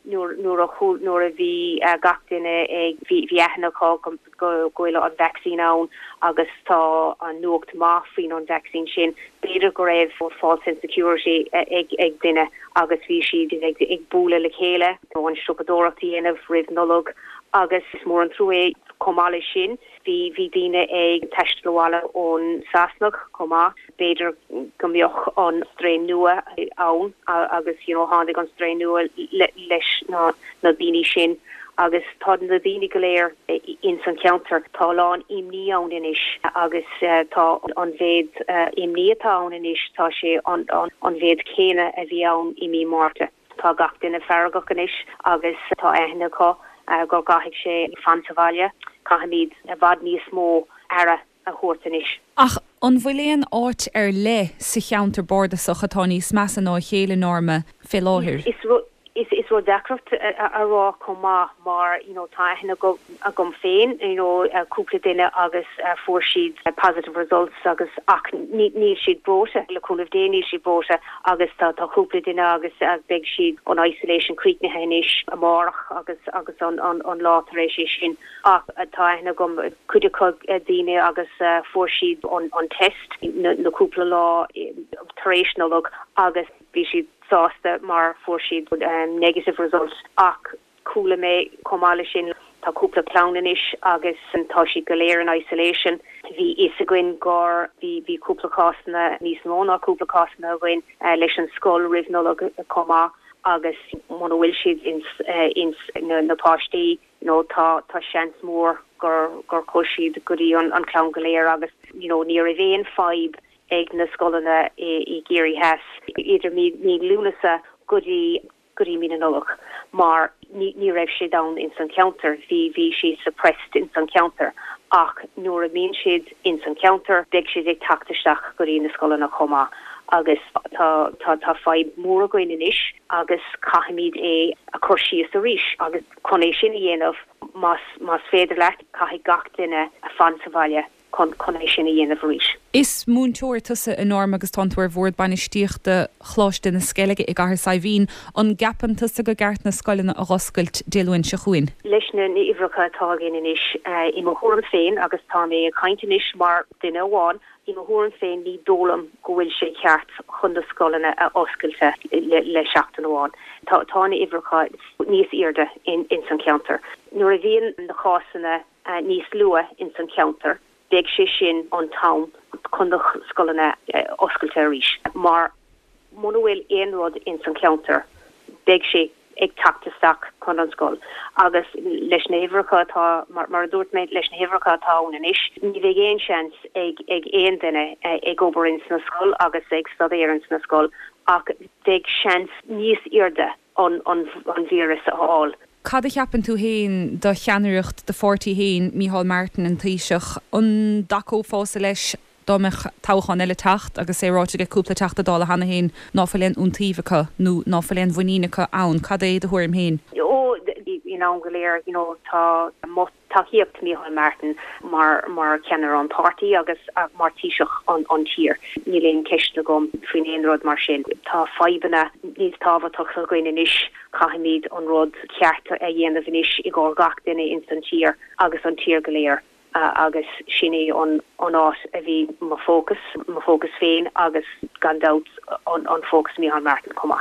nuair a chuúil nuair a bhí gachtainine ag bhí eithnaá gohfuil an vaccine ann agus tá an nuacht máfrin an vaccine sin beidir go raibh for false insecurity ag ag duine agus bhí siad ag ag búla le chéile an strupadóachtaí inmh rih nolog agus is mór an trúé comála sin hí hí daine ag teistleháile ón Saasnach comá beidir gombeoch an strain nua ann agus you know hánig an strain nua leis na na daoine sin agus tá na daoine go léir in San Counter tá lán imní ann inis agus tá an bhéad imní atá ann inis tá sé an an bhéad céine a bhí ann imí Márta tá gach duine ferragach inis agus tá aithneá go gahiigh sé fantahaile cahamíd a bhd níos mó ara a chótanis. Ach an bhfuilíon áit ar le sa cheantar borda sa chatá níos meas an á chéile norma fé láthir. Is is ro decraft a rá comá mar you know tá hena go a gom féin you know cúpla duine agus fórsíd positive results agus ach níl siad brota le cúlah dé níl siad brota agus tá tá cúpla duine agus ag beg siad an isolation críicne henis a marach agus agus an an an látaréis sin ach tá hena gom cuide cog daine agus fórsíd an an test na cúpla lá taréisnalog agus bhí siad sásta mar fórsíd um, negative results ach coolla mé comála sin tá cúpla clowninis agus an tá si go léir an isolation hí is a gin gor hí hí cúpla cásanna níos móna cúpla cásanna a gin uh, leis an scóil rihnola comá agus mna bhfuil siad in uh, in na, na páistí you know tá tá seans mór gur gur cosisiad goí an an clown go léir agus you know ní a bhéon fibe ag na scolanna i géirí heas idir mí mí lúnasa goí goí mí noloch mar ní ní raibh sé down in San Counter hí hí si suppressed in San Counter ach nuair a mín siad in San Counter beag siad ag tactaisteach goí na scolanna chomá agus tá tá tá fibe mór goin inis agus caiimiid é a chuirsí a ríis agus conéis sin dhéanamh mas mas féidir leat caiigh gach duine a fantahaile connéis sin dhéanamh ríis. Is múntóir tusa enorm agus tanúir bhór banistíochta chláiste na sceige i gahar sa bhín an gapan tusa go gart na scoilena a roscailt déluin se chuin. Leis na ihreacha tágin inis i mo thuran féin agus tá mé a caiintinis mar duine bháin i mo thuran féin ní dólam go bhfuil sé ceart chun na scoilena a oscailte le seachtain bháin. Tá tá na ihreacha níos irde in in San Counter. Nuair a bhíon na chásanna níos lua in San Counter beag sé sin an town chundach scoilena oscailte ríis mar mna bhfuil éon rud in San Counter beag sé ag tactaisteach chun an scoil agus leis na hihreacha tá mar mar dúirt méid leis na hihreacha tá inis ní bheith éon seans ag ag éon duine ag obair ins na scoil agus ag stadéir ins na scoil ach beag seans níos irde an an an vírus a háil. Cad a cheapan tú héin do cheanúireacht de fortí héin Mícheál Martin an taoiseach an dacó fása leis dámach táchan eile tacht agus é ráte go cúpla teachta dála hana héin náfalén úntíomhacha nó náfalén bhuiínecha ann cad é de thuirm héin. Ó in an goléir you know tá mo taíocht Mícheál Martin mar mar ceanar an party agus mar tíiseach an an tír ní léon ceiste gom faoin éon rud mar sin tá fibanna níos táhaach a goin inis caiimiid an rud cearta a dhéanamh inis i gá gach duine in san tír agus an tír go léir uh, agus sinné an an áit a bhí má fócas má fócas féin agus gandát an an fócas Mícheál Martin comá.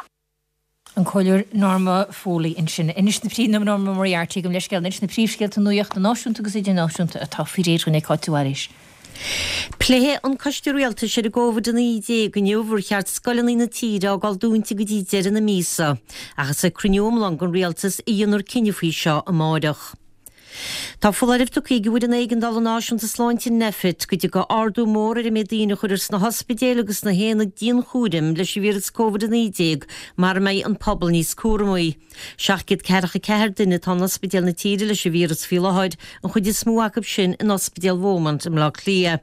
An choir norma fólaí in sin. Inis na príomh norma moriartí go leis geall, inis na príomhscéalta nuíocht na náisiúnta agus idir náisiúnta a tá firéirún ag cáitiúéis. Plé an cosúilta sé a ggóhad in idé go neomhar cheart scoilí na tíre á gáil dúnta go díidir na mísa, agus a cruniúm lang an rialtas í dionúir cinnefuí seo a máideach. Tá fularibh do chuige bhfuil an éigen dal an náisiúnta sláinte nefit go dtí go ardú mór ar i médíine chuidir sna hospidéal agus na héanana díon chúrim leis víras COVID nídéag mar méid an pobl níos cuaramí. Seachcid ceircha ceir duine tá hospidéal na tíre leis víras fiáid an chuide smúachab sin in hospidéal Bhomont im lá lia.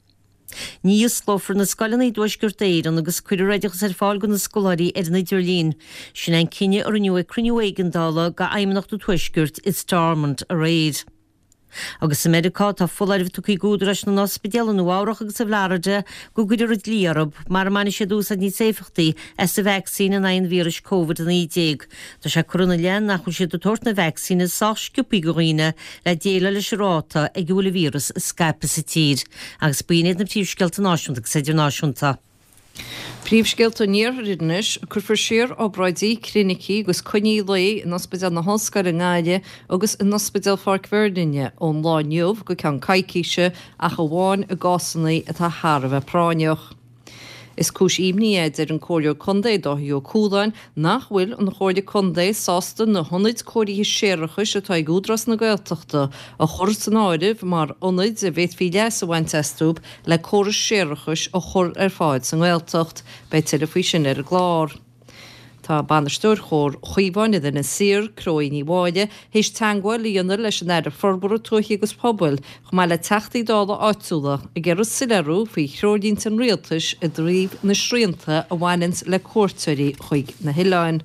Níos slófar na scoilena dúisgur éireann agus cuidir réideachas ar fáil go na scoláirí ar na Dúirlín. Sin an cinenne ar nniu cruniú éigen dála go aimimnachta tuisgurt is Stormont a réid. Agus sa Americá tá fullairh tuí gúdras na ospidéal nó áireach agus sa bhláide go guidir líarab mar man sé dús a ní séfachtaí as sa vaccín an ein vírus COVID nineteen. Tá sé corona lean nach chu sé do tuairt na vaccín is sáisciúpaí goghine le déile leis ráta ag bhfuil vírus scape sa tír. Agus bíad na príomhscealta náisiúnta sa idir náisiúnta. Príomhscéalta níorridnis chufar siar ó braidí clinicí gus coní le in ospidéal na hoscar in gáide agus in ospidéal Farcverdaine ón láinneomh go cean caiiciise a go bháin a gásannaí atá tharbh práineoch. Is cúis imní éidir an cóir condé dóthaí ó cúdain nach bhfuil an chóirde condé sásta na honnaid cóirí séirechas atá ag údras na Gaeltachta a chur san áirimh mar onid a bheith fi leas a bhain testúb le córas séirechas a chur ar fáid san Gaeltacht bei telefaoi sin ar a glár. Tá banisteúr chóir chuomháine na sir croí bháide hís teangáil líonar leis an air forbú tuaí agus poblbal chu mai le teachtaí dála áitsúla a ggéar silerú faoi chródín an rialtas a dríomh na sríanta a bhhainins le cuairteirí chuig na hiáin.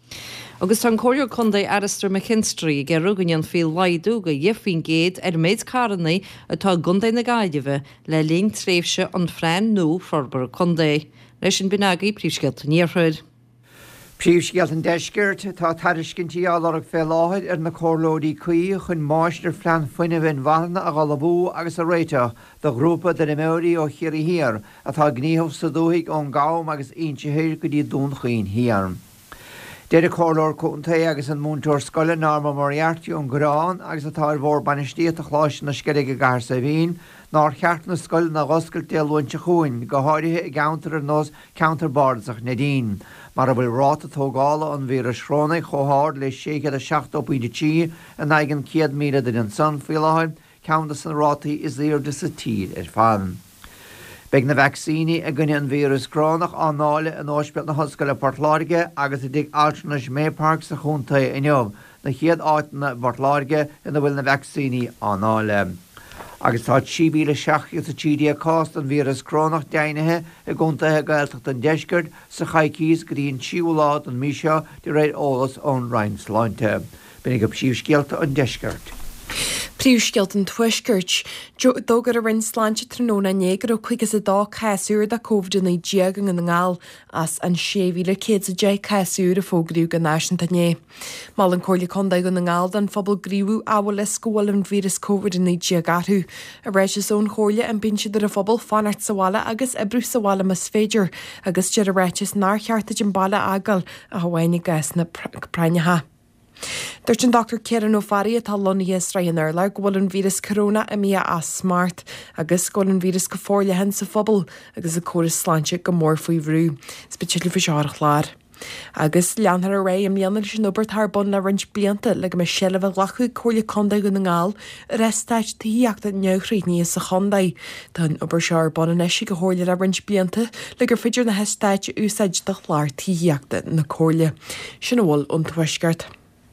Agus tá cóir chundé Alistair McKinstry gur rugan an fí laidú go dhéhhín géad ar méid carannaí atá gundé na gaiideh le líon tréimhse an frein nó forbú chundé. Leis an binagaí príomhscealta níorthid. Príomhscealta an deisgirt tá tariscintí álarach fé láthid ar na córlódaí cuí chun máistir flean foiine bhain bhana a galabú agus a réite do grúpa de na méirí ó chiaí hir atá gníomh sa dúigh ón gám agus intíhéir go dtí dún chuoin hiarm. Déidir córlóir chunta agus an múntúir scoile náma Moriarty ón Gráin agus atá ar bhór banistíad a chláis na sceige gar sa bhín ná cheart na scoil na goscail déalhainte chuin go háirithe i gceantar ar nós counterbardach na dín. Mar a bhfuil ráta tógála an bhí a sróna chothir le séad a seach opíide tí an aigen céad míle den an san fiáid ceanta san rátaí is léir de sa tír ar fan. Beg na vaccíní a gine an vírus gránach anáile an áisbeal na hoscaile Portláirge agus i dig Alternate Maypark sa chunta inneomh na chiad áitina Portláirge ina bhfuil na vaccíní anáile. Agus tá tíbíle seaachí sa tídí a cást an vírus cránach déinethe i gúntathe Gaeltacht an deisgurt sa chaicís go dtíon tíúlád an míseo de réid ólas ón Rheinsláinte. B'nig go príomhscealta an deisgurt. Príomhscealta an tuisgurt dógur a rinsláinte tróna négur ó chuig is a dá caiúr a COVID na déagan an ngáil as an séhíle cé a dé caiúr a fógriú gan náisianta né. Mal an cóirla condá go na ngáil an fphobal gríú áhfuil le scóil an vírus COVID na déagatú. A réis is ón chóirla an binse ar a fphobal fanart sahála agus ebrú sahála mas féidir agus dear a réitis ná cheartta an balla agal a hahainnig gas na prainetha. Dúirt an Doctor Kieran O'Farrill atá Lonnaíos Ryanair le gohfuil an vírus corona a mí as smart agus gohfuil an vírus go fórla hen sa phobal agus a córas sláinte go mór faoi bhrú, speisialí fa seárach láir. Agus leanthar a ré am leanar sin obair tar bun le rint blianta le go me sile bh lachu cóirla condá go na ngáil a restáid tííachta neochrí níos sa chondaí. Tá obair seár bon an eisi go háirla a rint blianta le gur fiidir na heistáid úsáid do chláir tííachta na cóirla. Sin bhfuil ón tuisgart.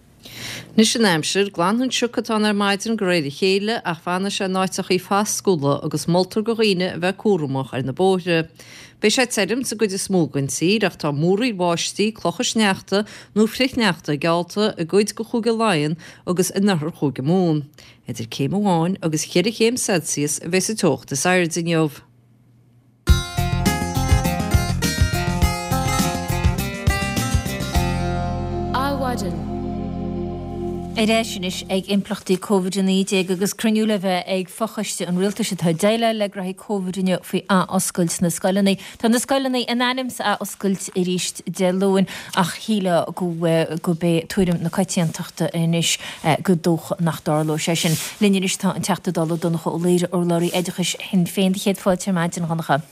Nis sin aimsir glanhann siúchatán ar maidin go réidir chéile ach fanna sé náiteach í fast scúla agus moltar go riine bheith cuaramach ar na bóire. Bei sé teirm sa goid is smógann sír ach tá múraí bháistí clochas neachta nó frithneachta gealta a goid go chuga láin agus inarthar chuga mún. Idir céim amháin agus chéidir chéim Celsius a bheits a tocht is air dinneomh. Áhaidan. Éisiis ag implachtaí COVID-19 agus cruniúla bheith ag fochaiste an rialtas tá déile le raí COVID-ine faoi a oscailt na scoilnaí. Tá na scoilnaí ananims a oscailt i ríist delóin ach híle go go bé tuairim na caiitiantachta inis go dóch nach dáló sé sin. Linneis tá an teachta dal donna ó léire ó láirí éidirchas hin féin chéad fáilte maidin gannacha.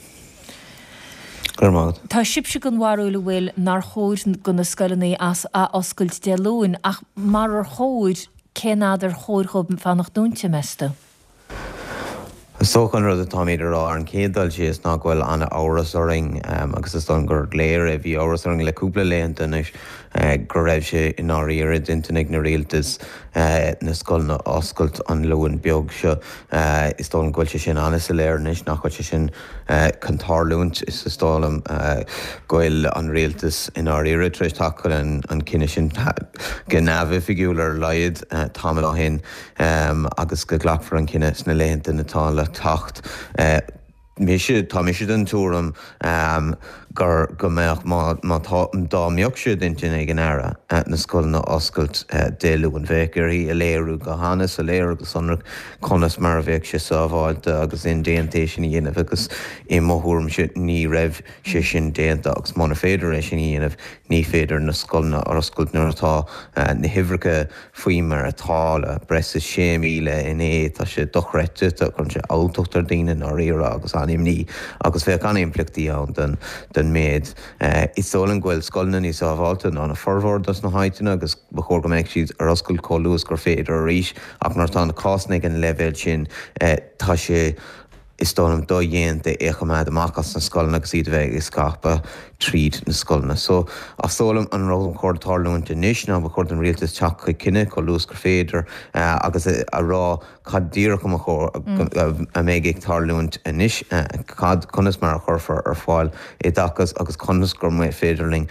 Tá sibse gon warúla bhfuil nar chóir gona scoilnaí as a oscailt delóin ach mar ar chóir cé náidir chóir chub fannach dúnte measta. Sóchan rud atá idir rá an cédal sé is ná bhfuil anna áras oring agus is don gur léir a bhí áras oring le cúpla léanta is gur raibh sé in áíire dintanig na réaltas na scoilna oscailt an luúin beag seo is dólan ghfuil sé sin anna sa léirnis nach chuil sé sin cantárlúint is istálam ghfuil an réaltas in áíire treéis tacail an cinine sin gnábh figiúlar leiad táime á hin agus go ghlachfar an cinine sna léanta natá le tacht. Mise tá mise den túram gur go méach má dámbeoch siad in sin ag an aire na scoilna oscailt déú an bhéiceirí a léirú go hanas a léir agus anra conas mar a bhéic sé sábháilte agus in déantééis sin dhéanamh agus i mothúm si ní raibh sé sin déanta agus mána féidir éis sin dhéanamh ní féidir na scoilna ar oscailt nuair atá na himhreacha faoi mar atála breis sé míle in é tá sé dochreite chun sé áilteachtar daine á réire agus anim ní agus bheith an implichtaí ann den den méid. Is sólan ghfuil scoilna ní sábháilte ná na forhórdas na haiteanna agus ba chóir go méid siad ar oscail comhlúas gur féidir a rís ach nar tá na cásnaigh an leibhéil sin tá sé is dónam dó dhéanta échaméid amachchas na scoilna agus iad bheith is scapa tríd na scoilna. So a sólam an ró an chóir tárlúinte níos ná ba chóir an rialtas teach chu cinenne có lús gur féidir agus a rá cad díra go chóir a méid ag tárlúint a níos cad conas mar a chorfar ar fáil é dachas agus conas gur mé féidirling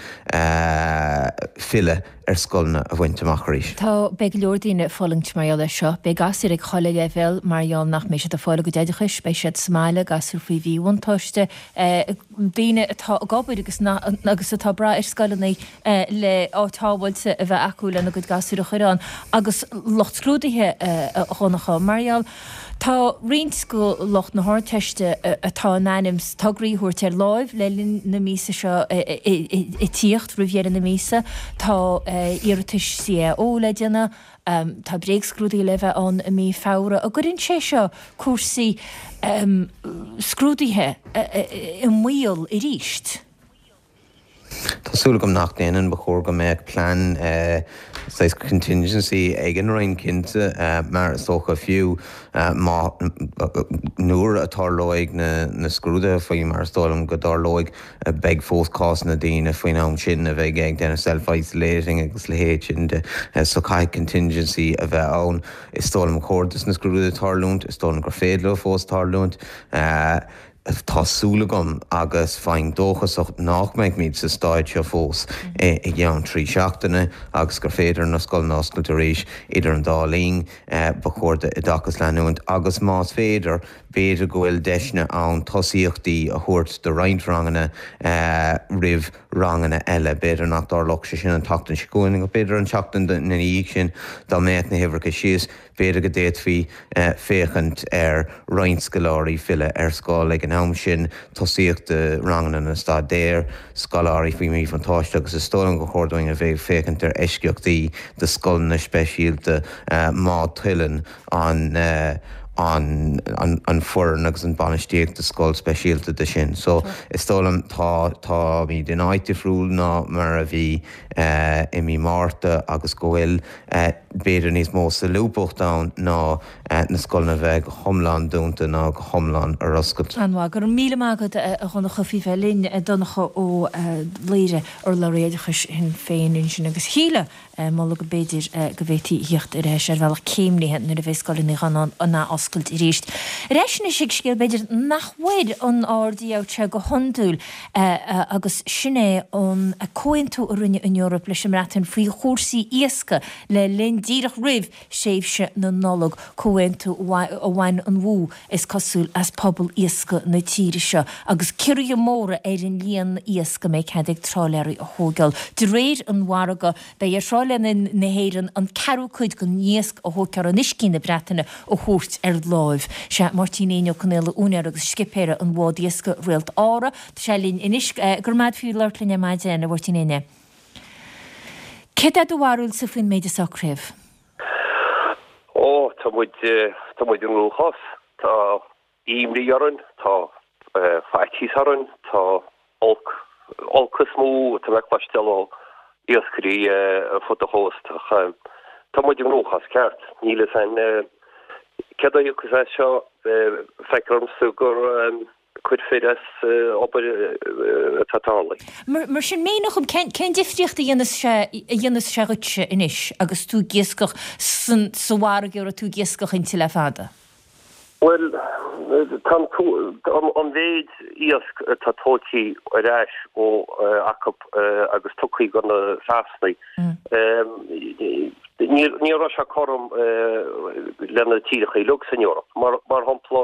fille ar scoilna a bhaintach rís. Tá be leordaíine fólingt mar lei seo, be gasir ag chola lefuil marall nach mé a fála go deideachis, bei siad smáile gasú faoi bhíhaintáiste daine atá gabbaid agus agus atá bra ar scoilna le átáhailte a bheith acuúla na go gasú a chuirán agus lochtclúdaithe a chunacha marall. Tá rint go locht na háteiste atá nanims tagríúirt ar láimh le linn na mísa seo i tíocht rihéar na mísa tá iiritis si ó le déanana tá bréagscrúdaí le bheith an a mí fára a gurinn sé seo cuasaí scrúdaithe i mhuiil i ríist. Tásúla gom nach déanaan ba chóir go méid plán sais contingency ag an roiin cinnte mar socha fiú nuair atá loig na scrúda faoi mar stálam go dá loig beg fós cás na daine faoin am sin a bheith ag déanana self-isolating agus le héad sin de so caiid contingency a bheith ann is stálam chóirdas na scrúda tárlúnt, is stálam gur féadló fós tárlúnt Tásúla gom agus féin dóchas nach méid míid sa stáid seo fós i gceann trí seachtaine agus gur féidir na scoilna oscailte arís idir an dálín ba chuirde i dachas leanúint agus más féidir béidir go bhfuil deisne ann tosíochtaí a thuirt do roinnt-rangana ribh rangana eile béidir nach dárlach sé sin an tatan sicúin go béidir an teachtain na íag sin dá méid na himhreacha síos béidir go déad fhí féchant ar roinnt-scoláirí fille ar scáil ag an am sin tosíochta rangana na stadéir scoláirí faoi mí fantáiste agus is stólan go chóirdaing a bheith féchant ar eisceochtaí de scoilna speisialta má tuileann an an an an foran agus an banistíocht de scoil speisialta de sin. So is tólam tá tá mí den áitifriúil ná mar a bhí i mí máirta agus go bhfuil béidir níos mó sa lúpachtáin ná na scoilna bheith thomláin dúnta ná go thomláin ar oscailt. Anhá gur míle mágad a chunacha fiheh linn donnacha ó léire ar le réidechas hin féin sin agus híle mála go béidir go bhhétí hiocht ar éis ar bhheach céimnithe nar a bheith scoilna an ná oscailt i ríist. Reisna sig scéal beidir nachhuiid an ádaí áte go honúil agus sinné an a cointú a rinne in Europa leis sem ratan faoi chósaí iasca le linn díreach rih séimse na nolog cointú a bhain an bhú is cosúil as pobl iasca na tíiri seo agus cirí móra ar an líon iasca mé chedig tráléirí a thógáil. De réir an mharaga be ar trálean na héireann an ceú chuid go níosc a thócear an iscí na bretainna ó thuirt ar láimh. Se Martínéo chunéile únar agus skipéire an bhád iasca réalt ára, Tá sé lín inis gur maid fiú leirlinne maid déana Martínéine. Cé a dohharúil sa faoin méide sacréibh? Ó, tá muid tá muid an rúchas, tá ímríaran, tá faitísaran, tá olcas mú tá meid pastel ó iascarí fut a hóst. Tá muid an rúchas ceart, níle san Ceda yw cwsa sio ffeicr ymswgwr cwyd ffedas ober tatali. Mar sin mé noch cén difriocht a dhéananas se rutse inis agus tú giescoch san saháige a tú giescoch in le fada? Well, an bhéid íosc tá tótí aráis ó acap agus tuchaí gan na sásnaí. Ní ra se chom lena tíirecha lug san Europa, mar hapla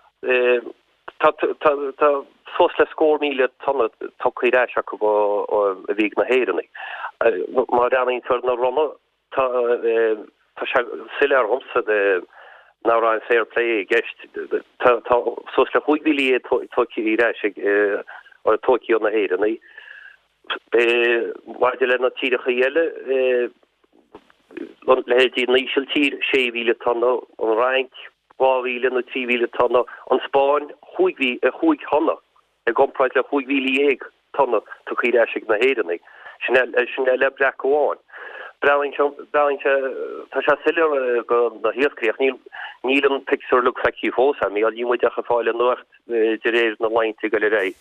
Tá fós le scór míle tanna tuchaí ráis a go a bhíh na héirenig. Mar annaí tar na ronna tá se siile homsa de ná an fair play gist sos le chuigbilí toki ráig or toki an na héirenig. War de le na tíirecha héile le dí níisiil tír sé víle tanna an rank báhíle na tríhíle tanna an Spáin chuig chuig hanna a gompraid le chuighíle éag tanna tuchaí ráig na héirenig. Sin le breáin. Browning tá se siile go na hiascríoch níl an picture lu feici fósa mí a dímuid a fáile nucht de réir na leinte go le ré.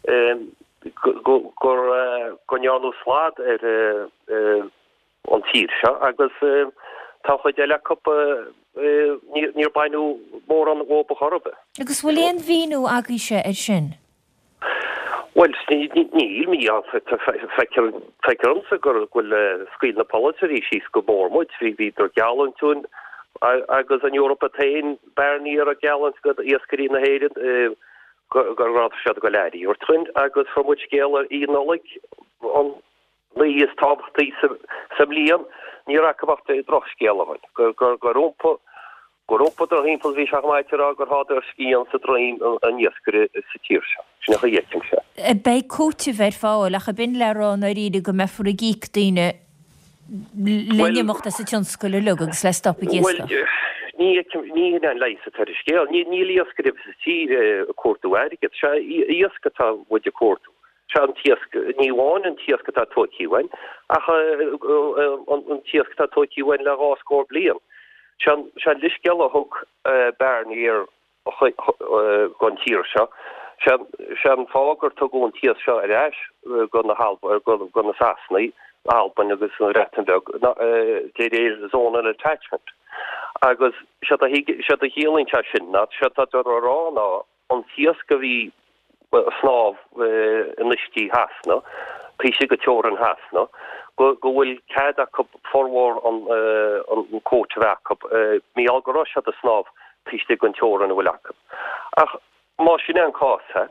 Gur goneanú slád ar an tír se agus tá chuid eile cup níor bainú mór an ópa chorbe. Agus bhfuil éon bhíú agaí se ar sin? Well, níl mí feicransa gur bhfuil scuil na politeí síos go bórmuid hí híidir gealan tún agus an Europa tain bearní ar a gealan go iascarí na héirid gur rá se go leirí or trin agus formuid géal ínálig an líos tábhachtaí sa blian ní acabhachta droch scéalahaid gur gur rompa gur rompa do hímpel bhí seach maitir a gur háidir scían sa droim an iascarí sa tíir se. Bei cóti ver fáil a cha bin lerán a ríide go me fu a gíic daine lenne mocht a sa tionscoile lug agus le stop a géasta. Ní an leis a tar scéal, ní líoscrib sa tí cuatúaige, se íoscatá bud a cuatú. Se an níháin an tíoscatá tótíhain, a an tíoscatá tótíhain le ráscór blian. Se lisgeal a thug bearní ar gan tíir se, Sean fágur tu gún tíos seo a reis gon na halba gon na sasnaí alban agus an Rettenberg dé réir zone an attachment. Agus se a híling te sin na se a rána an tíos go bhí snáb in listí hasna, pí go teor an hasna, go bhfuil cad a cup forward an cótehhe mí algorá se a snáb pí go teor an bhfuil acu. Ach má sin an cása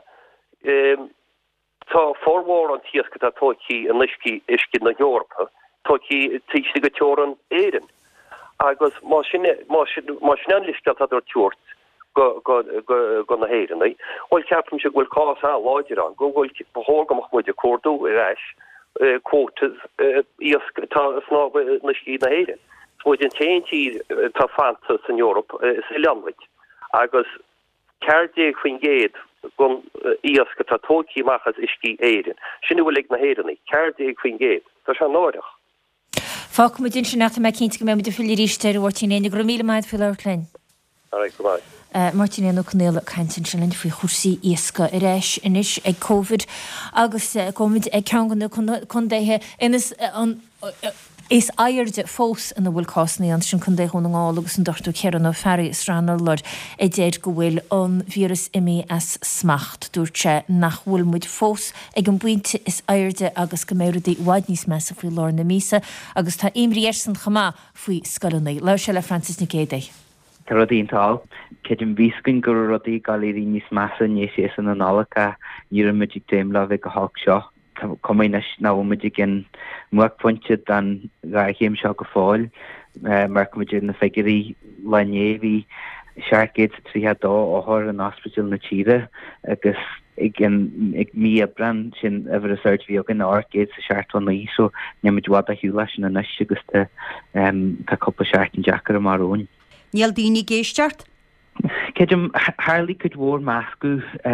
tá forhór an tíoscatá tóí an liscí isci na Eorpa tóí tíiste go teor an éan agus má sin an lisceat a teort go na héirenaí bhil ceapim se bhfuil cása láidir an go bhfuil bthógamach muid a cuardú i reis cótas tá snáb liscí na héirean. Bhfuid an téintí tá fanta san Eorpa is i leanmuid agus Cardé chuin géad gon íosca tá tóí machchas iscí éidir. Sinna bhfuil ag na héirenaí, Cardé chuin géad, tá se náireach. Fá mu din sin nach me cinnta go mé de fií ríiste bhirtíine go míle maid fi leirlein. Martin O'Connell caiintin sin faoi chósaí íosca i réis inis ag COVID agus gomid ag ceangan chun déthe inas an Is airde fós in bhfuil cásnaí an sin chun déún ngáil agus an dochtú cean ó ferri srannar lord é déad go bhfuil an vírus imi as smacht dúirte nach bhfuil muid fós ag an buinte is airde agus go méirí bhaid níos me a faoi lár na mísa agus tá imrí san chamá faoi scolannaí. Leir se le Francis na Gédé. Tá rodíntá, ceidir bhíscin gur rodí galíí níos measa níos sé san an nálacha ní an muidir téimla bheith go hág seo. Communis námuid gin muach pointse dan ga chéim seo go fáil mar muidir na figurí lenéhí seaarcéid trídá áthir an hospital na tíre agus ag mí a brenn sin ever a search bhí an ácéid sa seaartán naí so neimiid wad a hiú leis sin an neis agus tá coppa seaart an Jackar marón. Níl daoine géisteart? Ceidim Harlí could mhór meascú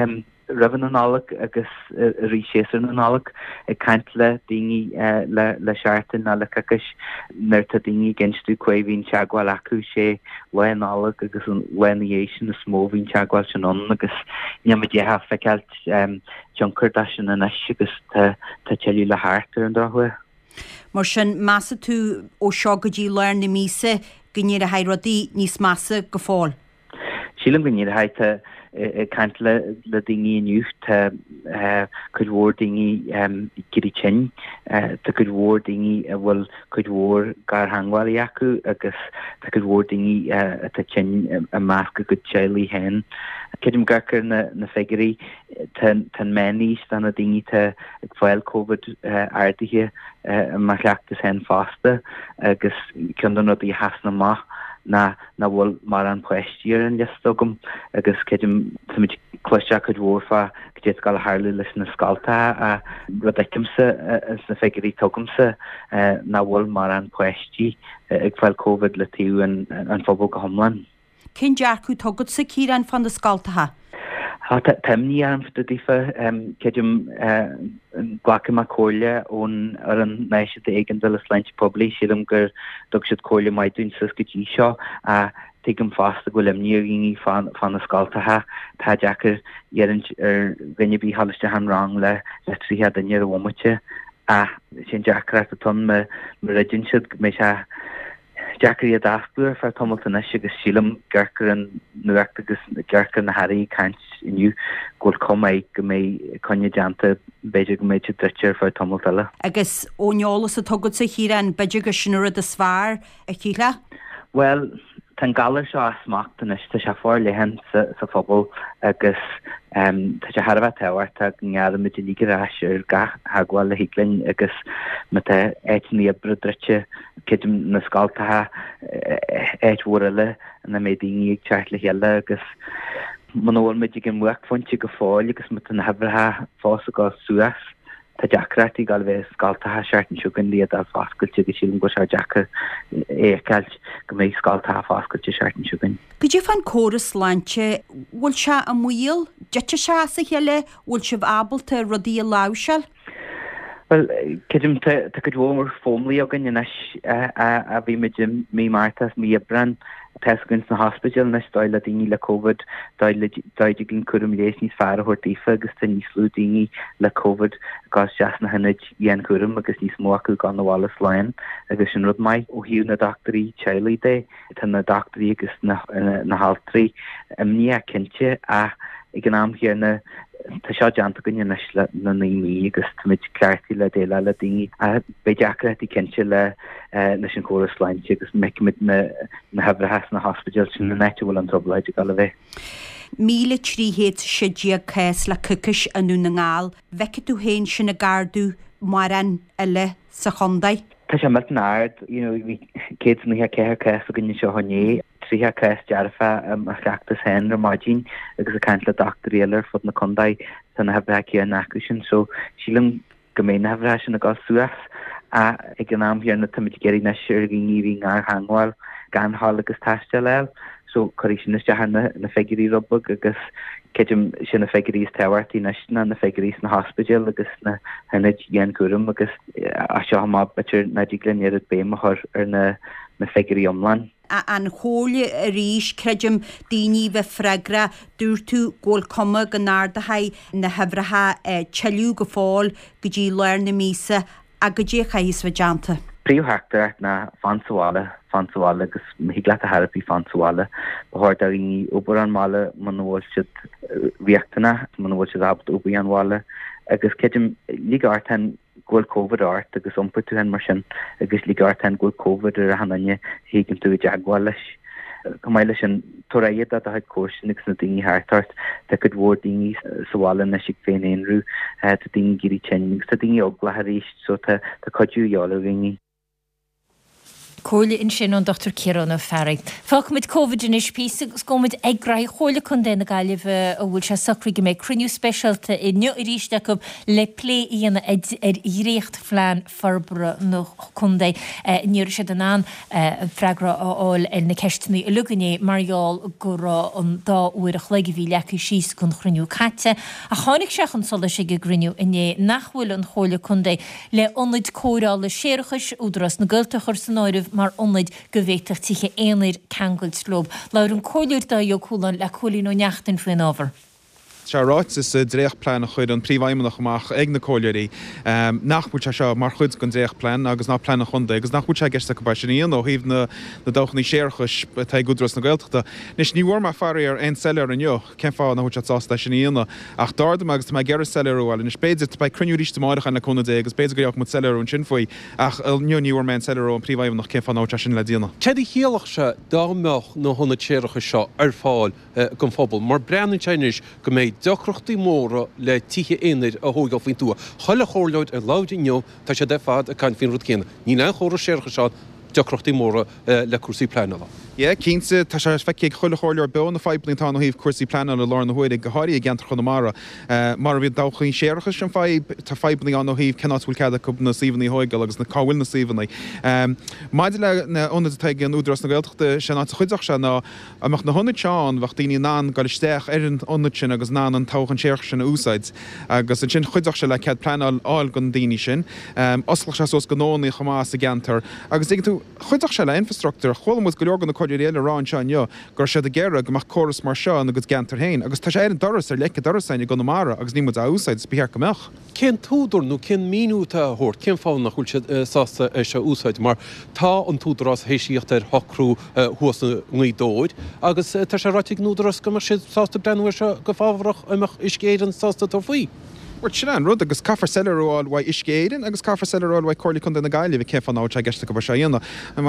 rivan an nálaach agus rí séar an nálaach ag caint le daoine le le seaartain na le cacas nuir tá daoine ginstú cuahín teagháil acu sé le nálaach agus an lenéisian na smóhín teagháil sin an agus neamid dhéthe feicealt Junker da sin an agus tá teú le háartar an dáhfu. Mar sin massa tú ó seo go dtí leir na mísa gníir a haidrodí níos massa go fáil. Sílam gníir haite caint le le daoine aniu tá chud mhór daoine gurí tin tá chud mhór daoine bhfuil chud mhór gar hangháil acu agus tá chud mhór daoine tá tin a másca go tealaí hen. Cedim gachar na na figurí tan tan menís dan a daoine tá ag fáil COVID airdaithe mar leachtas hen fásta agus ceann í hasna maith na na bhfuil mar an poistíir an listogam agus cedim samid cloisteach chud mhór fa go dtí gáil háirliú leis na scalta a rudicimsa as na figurí tugamsa na bhfuil mar an poistí ag fáil COVID le tíú an an phobal go thomlan. Cén dearcú tugad sa círan fan na scaltatha? Tá temní am sta dífa cedim ghlacha má cóile ón ar an meise éigen de le sleint poblí siadm gur dog siad cóile maidún sus go dtí seo a tuigem fásta go lemníí fan na scaltatha tá deachar dhéann ar gannebí halliste an rang le le tríthe daine bhhaite a sin deachar a ton me réidirn siad mé se Jackar a dasúir fer tomultan agus sílam garcar an nuachta agus garcar na Harí cant inniu ggóil comméid go mé conne deanta beidir go méid dreir fer tomultala. Agus óneolalas a tugad sa chiran beidir go sinúra a sfár a chiile? Well, tan galar seo a smachtan is tá se fáir lehan sa phobal agus tá se Harbh tehart a ngead mit lígarráis ar ga hagháil le higlainn agus me éitní a brudrite cidim na scaltatha éithhuaile na mé daoine ag teart le heile agus manóil mid gin muachhainte go fáil agus mu an hebrethe fása gá suas tá deachratí gáil bheith scaltatha seaartan siúgan líad a fáscailte go sílim go se deachar écailt go méid scaltatha fáscailte seaartan siúgan. Go dtí fan córas láinte bhfuil se a muíal deite se sa heile bhfuil sibh ábalta rodí a láseil? Well, cedim tá go bhmar fómlaí agan inis a bhí me mí martas mí brenn tegann na hospital na stáil a daoine le COVID dáide gin chum lééis níos fear thuirtífa agus tá níos slú daoine le COVID gás deas na hinid dhéan chum agus níos mó acu gan bhála sláin agus sin rud maiid ó hiú na doctorí tealaí dé tá na doctorí agus na haltrií ní a cinnte a i g náam hir na Tá seo deanta gonne na na naí agus tuid ceirtí le déile le daoine a beideachratí cinnte le leis an choras leinte agus meicimiid na hebrethe na hospital sin na nete bhfuil an troblaid gal bheith. Míle tríhéad sidí cés le cucas anú na ngáil, veice tú héin sin na gardú mar an eile sa chondaid? Tá sé mit náard, cé na céir cés a gonne seo honné. Tríthe cés dearfa a cheachtas hen ar máidín agus a caiint le doctoréalar fud na condaid san na hebreici an acu sin, so sílam go mé na hebreis sin a gá suas a ag gan náam hiar na tamid geirí na siir gníí ngar hangháil gan hall agus taiste leil, so choéis sin is dear na na figurí rubbug agus cedim sin na figurís tehairtí na na figurís na hospital agus na hinid dhéan cuam agus a seo má bitir na ddíglann ar béimechar ar na na figurí omlan. An hóla a ríis creidim daoine bheith freigra dúir tú ggóil cuma go nádaithe na hebrethe teú go fáil go dtí leir na mísa a go dtí chaíos bheith deanta. Príomhtheachtar na fansáile fansáile agus higla a therapí fansáile bethir a rí obair an mála man bhfuil siad riachtainna man bhfuil siad abt obaí an bhála agus cedim lígartain ghfuil COVID art agus iompar tú hen mar sin agus lígartain ghfuil COVID ar a hananne higann tú deagháil leis. Go mbeidh leis an toréiad a haid cósin agus na daoine háartart tá go bhór daoine sála na sig féin éonrú tá daoine gurí tin agus tá daoine ogla a ríist so tá codú eála ringi. Cóla in sin an Doctor Ciarán Ó Fearraigh. Fág mit COVID in is pí gomid egra chola chun déna galibh a bhfuil se sacrí go méid cruniú specialta i neo i ríiste go le plé íana ar írécht flein farbra nó chundé níir se den an freigra áil in na ceistení i lugané marall gorá an dá uair a chléigi bhí lecu síos chun chruniú caite a chánig sechan sola sé go gruniú iné nachhfuil an chola chundé le onid córáil le séirechas údras na gultachar san áirih mar onid go bhhéiteach tíche éanair cangailt lob. Lair an cóilir da jo cúlan le cólín ó neachtain faoin ábhar. Ráit is dréch plan chuid an príomhhaimimeach amach ag na cóileirí nachbúil se seo mar chud gon dréch plan agus ná plan chunda, agus nachbúil se giste go baisiíon ó híh na dochnaí séirchas tá gúdras na gailteachta. Nis níhar mar farí ar ein sellir an jo, cen fá na chuid sásta siníonna ach dárdam agus tá gear sellerúil, is beidir bei cruniú ríiste máireach an na conna dé, agus beidir goach mu sellerún sin faoi ach nniu níhar men sellerú an príomhhaimimeach cen fá ná sin le díana. Tedí chéalach se dámeach nó honna séirecha seo ar fáil gon fphobal, mar brean Chinese go méid docrochtaí móra le tithe éanaid a thógáil faoin túa. Chola chóirleid ar láidinneo tá sé de fad a caiin fin rud céanna. Ní le chóra séircha seo docrochtaí móra le cuasaí pleanala. Ié, cínsa tá sé feici chola chóirleir be na feiblin tá híh cuasaí pleanala lá na huiid go háirí a gentar chun mara. Mar bhí dáchaín séirchas an feib tá feibling an híh cenáhfuil cead go na síhannaí hóigal agus na cáhfuil na síhannaí. Maidide le naionad teige an údras na gailteachta sin ná chuideach se ná amach na honna teán bhacht daoine ná gáilisteach ar an ionad sin agus ná an táchan séirch sin úsáid. Agus sin chuideach se le cead pleanal áil gon daoine sin. Oslach se sos gnónaí chomás a gentar. Agus dig tú chuideach se le infrastructúr cholamú go leorgan na réile rán seo gur sé a ggéire go choras mar seo agus gentar hain, agus tá sé an doras ar leice dorasáin go mara agus ní a úsáid bíar gomeach. Cén túdor nó cén míúta thuir cén fáin nach chuil sásta se úsáid mar tá an túdras héisiíocht ar hocrú thuasa ní dóid, agus tá sé rátig núdras go mar sé sásta brenuir se go fáhrach amach is céan sásta tar faoi. War sin rud agus caafar selleráil wa iscéan agus caafar selleráil wa choirla chun na gaiile bh cefan áid a gceiste go bar séanana.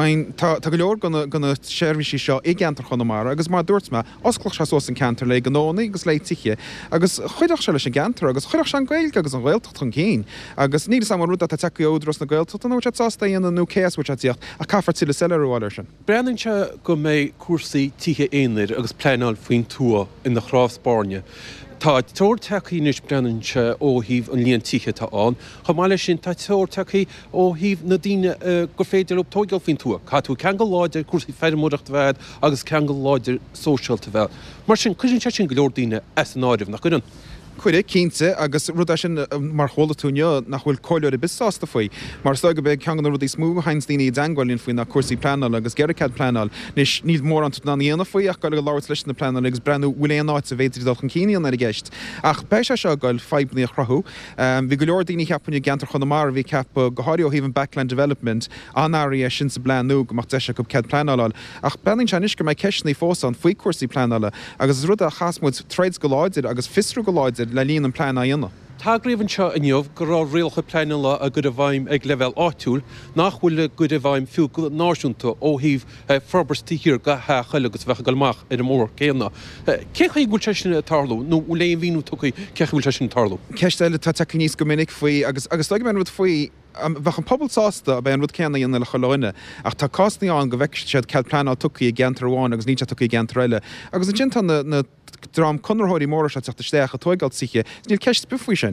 Tá go leor gona séirvisí seo i gentar chun mar, agus mar dúirtma osclach se sós an cantar le gnónaí agus leit tiche, agus chuideach se leis an gentar agus chuideach an gailge agus an ghilteach an céin. Agus ní sam rud a take ódras na gailteach an óid sásta íana nó céas bú tíocht a caafar tíle selleráil sin. Breanann se go méid cuasaí tithe éanair agus pleanál faoin túa in na chráfspáne. Tá tóir techaínis breanann se ó híh an líon tithe tá an, chamáile sin tá tóir techaí ó híh na dtíine gur féidir op tóigeil fin túa. Cá tú ceangal láidir cuasaí féidirmúireacht bhead agus ceangal láidir sóisialta bheith. Mar sin chuisin te sin go leor daoine as an áirimh nach chuireann. Cuide cínte agus rud sin mar chola túne nach bhfuil coileir a bisásta faoi, mar sto go beh ceangan rudí smú hains daoine dangáilín faoin na cuasaí planal agus geiricad planal, níos níd mór an na íana faoi ach goil go láir leis na planal agus brenn bhfuil éon áit a bhéidir dul an cííon ar a gceist. Ach be se seo goil feibní a chrathú, bhí go leor daoine cheappainine gentar chun mar bhí ceappa go háirí ó híhann backland development an áirí sin sa bleanú go mar deise go cead planáil. Ach benning se níos go mé ceisnaí fósan faoi cuasaí planala, agus rud a chasmúid trades go láidir agus fistrú go láidir le líon an plán a dhéanana. Tá gréhann seo inniuh go rá réalcha pleanala a go a bhaim ag level áitiúil nach bhfuil go a bhaim fiú náisiúnta ó híh forbarstííir go chalagus bhecha goilmach ar mór céanna. Cecha gúil te sin tarlú nó léon híú tuchaí cechúil te sin tarlú. Ceiste tá take níos go minic faoi agus agus le ben rud faoi bheit an pobl sásta a b an rud céanna dhéanana le choláine, ach tá cásnaí an go bheic siad cead pleanál tuchaí gentarháin agus níte tuchaí gentarréile. Agus an sin na drám conirthirí mór se teachta steach a toigáil siche, níl ceist bufuí sin.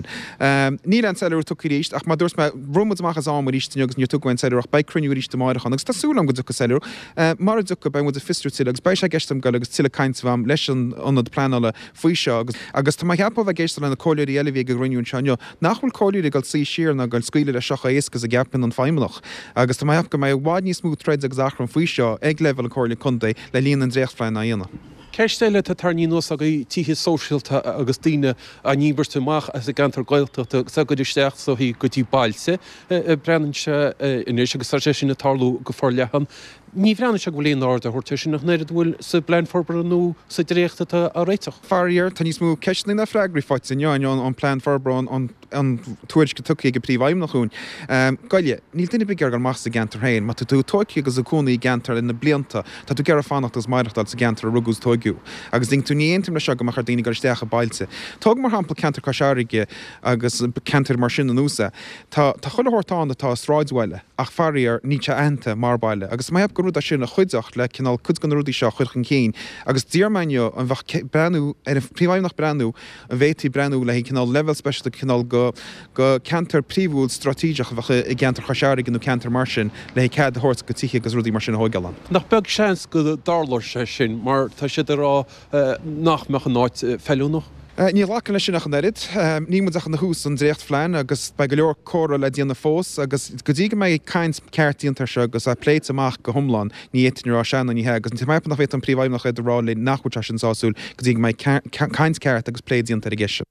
Ní an seú tuí ríist, ach mar dúirs me rumachchas am ríiste agus ní tuhain seú ach beicruniú ríiste máirechan, agus tásúlam go ducha seú, mar ducha be mu a fistrú agus bei se gestam go agus tiile caiintsbham leis an anad planala faoi seo agus agus tá heappa bheith géiste lena choirí eilehí go rinún seo, nachhfuil choirí gal sí siar na gal scuile a secha éascas a gapin an feimeach. Agus tá heap go mé bhád ní smú treid agus achran faoi seo ag level a choirla chunta le líon an dréchtflein a dhéana. Ceistéile tá tarníos a go tithe sóisialta agus tíine a níbersteach as a gantar gailteachta sa go isteach so hí gotí bailse brenn se inis agus sé sin na tarlú go for lechan. ní bhreanna se bhfuil áir a thuirte sin nach néad bhfuil sa blein forbar nó sa réachta a réiteach. Farir tan níos mú ceisna na freigrí fáit san Join an plan forbrán an tuaid go tuí go príomhhaim nach hún. Gaile, níl duine begar gur más sa gentar hain, má tú tóici agus a cúnaí gentar in na blianta, tá tú gar fannacht as maireachtal sa gentar a rugus tógiú. Agus ding tú ní intim le se go mar daine gur steach a bailse. Tug mar hampla cantar caiseige agus cantar mar sin an úsa. Tá chuilehortáin atá sráidhile ach farir níte anta mar baile. Agus mai heb go rúd a sin a chuideach le cinál cud gan rúdí seo chuchan céin. Agus díormaineo an bheith brenn ar príomhhaim nach brenn a bhétí brenn le hí cinál level special cinál go go cantar príomhúil stratéideach bheitcha i gceantar chaseirigh nó cantar mar sin le cead thuirt go tíe agus rúdaí mar sin hógalan. Nach beag seans go darlar sé sin, mar tá si rá nach meach an náid fellúnach. Ní lecan lei sin nach an erid, ní mu ach na hús an drécht flein agus be go leor córa le díanana fós agus go dtí go méid caiins ceirtíontar se agus a pléit amach go thomláin ní éitinrá seanna ní he, agus an tíimepa nach bhéit an príomhhaim nach idir rá le nachúte sin sáúil go dtí go méid caiins ceart agus pléidíontar i gceise.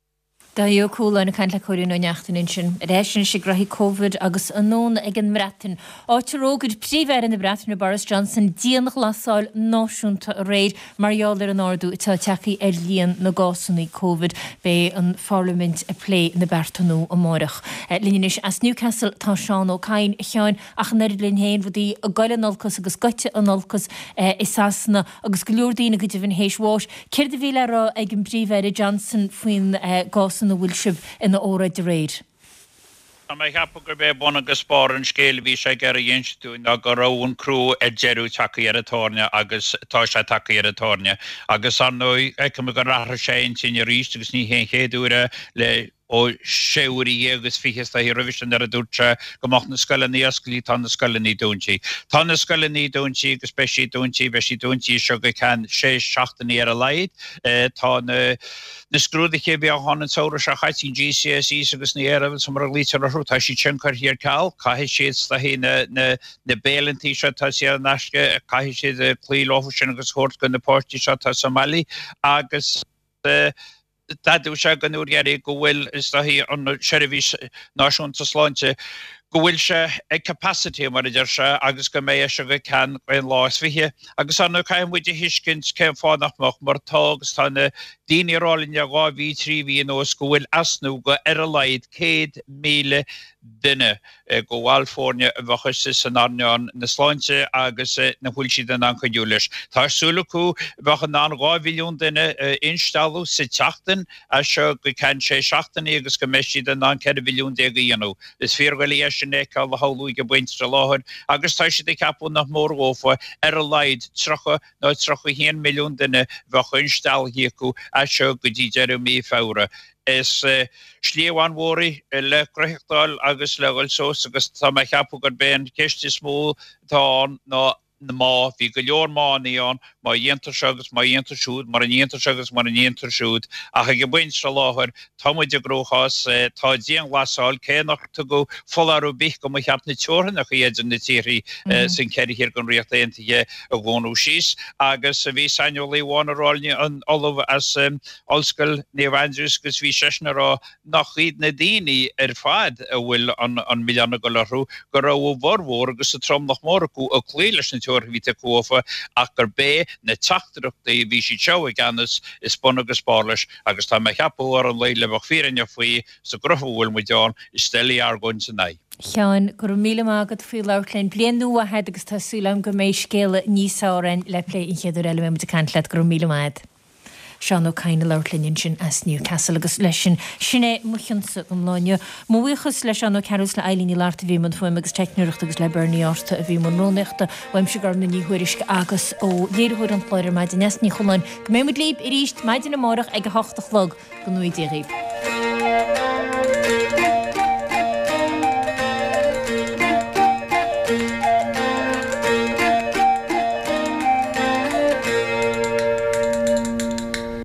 Da jo cóla na caint le choirú nó neachtain in sin. Réisisin si grathí Covid agus anón ag an mreatain. Áiterógad príomhhéir in na breatain na Boris Johnson díanach lasáil náisiúnta a réid marall ar an árdú itá techaí ar líon na gásannaí Covid be an Parliament a plé na Bertanú amárach. Línis as Newcastle tá seán ó cain cheáin ach an erid linn héin bhdí a gaile nolcas agus goite an nolcas is asna agus go leordína go dtíhann héisháis. Céir de bhíle rá ag an príomhhéir Johnson faoin gásan na bhfuil sib ina óra de réid. Tá mé cheappa gur bé buna go spáir an scéal bhí sé gar a dhéinstú na go raibhann crú a jeú takeí ar a tórne agus tá sé takeí ar a tórne. Agus an nó ag go go rathra sé sin a ríist agus ní hé chéadúra le ó séúí agus fichas a hivision ar a dúte gomach na scoile ní ascailí tá na scoile ní dúntí. Tá na scoile ní dúntí agus speisi dúntí be sí dúntí seo go cean sé seachtaí ar a leid tá na na scrúdaché be hána saora se chaití G C S E agus ní airh sam mar lítar a hrútá sí tinkar hir cáil, caihí siad a hí na na bélantí seo tá sé nasce, caihí siad a clí láfu sin agus chót go na pórtí seo tá Somali agus Tadú se gan úrgeir go bhfuil is hí an seirbhís náisiúnta sláinte go bhfuil se ag capacity mar idir se agus go mé se go cean an lás fihé. agus an caiim muide hiiscint céim fánachach mar tágus tá na daoinerálinn a gá bhí trí hí nó go bhfuil asnú go ar a leid céad míle duine go bhálfórne a bhachas san arneán na sláinte agus na bhfuil siad an an chuúlis. Tásúlaú bhachan ná gá bhíún duine instalú sa teachtain a seo go cean sé seachtaí agus go meisiad an an cead bhíún dé dhéanú. Is féorgaí sin éá le háúí go buintre láthir, agus tá si d capú nach mór ófa ar a leid trocha nó trocha chéan milliún duine bhecha instal hiú a seo go dtí deú mí fára. Is slíomhhainmhórí le cruichtáil agus leil sós agus tá me cheapú gur ben ceiste smó tá ná na má hí go leor máíán má dhéantar segus má dhéantar siúd mar an dhéantar segus mar an dhéantar siúd a go buintre láthir támuide gróchas tá díon glasáil cénach tu go folarú bích go cheap na teoran a chu éidir na tíirí san ceirhir gon riochttaintige a bhónú síos agus a bhí seinolíháinráilne an olah as allscoil níomhhainús gus bhí seisnará nach riad na daoine ar fad a bhfuil an millianna go lethú go raibh bharmhór agus a trom nach mór acu a cléiles na teor ví cuafa ach gur bé na teachtarachtaí bhí si seo ganas is bun agus spális agus tá me cheapúar an leile bh férinne faoi sa gruthhfuil mu deán is stelí argóin san naid. Chean gur míle agad fao leirlein blianú a head agus tásúlam go mééis scéile níosáin le lé in chéidir eile mu a canlaid gur míle maid. Seán ó caiine leirlinn sin as Newcastle agus leis sin sinné muchansa an láine. Mhuichas leis an ó ceús le eilíní láta bhí man fuim agus teicniúireachta agus le burníáta a bhí man róneachta bhaim se gar na níhuiiris agus ó léirthúir an pláir maid in nesní choláin. Go mé mud líb i ríist maidin na mórach ag go hochtach log go nuí déríb.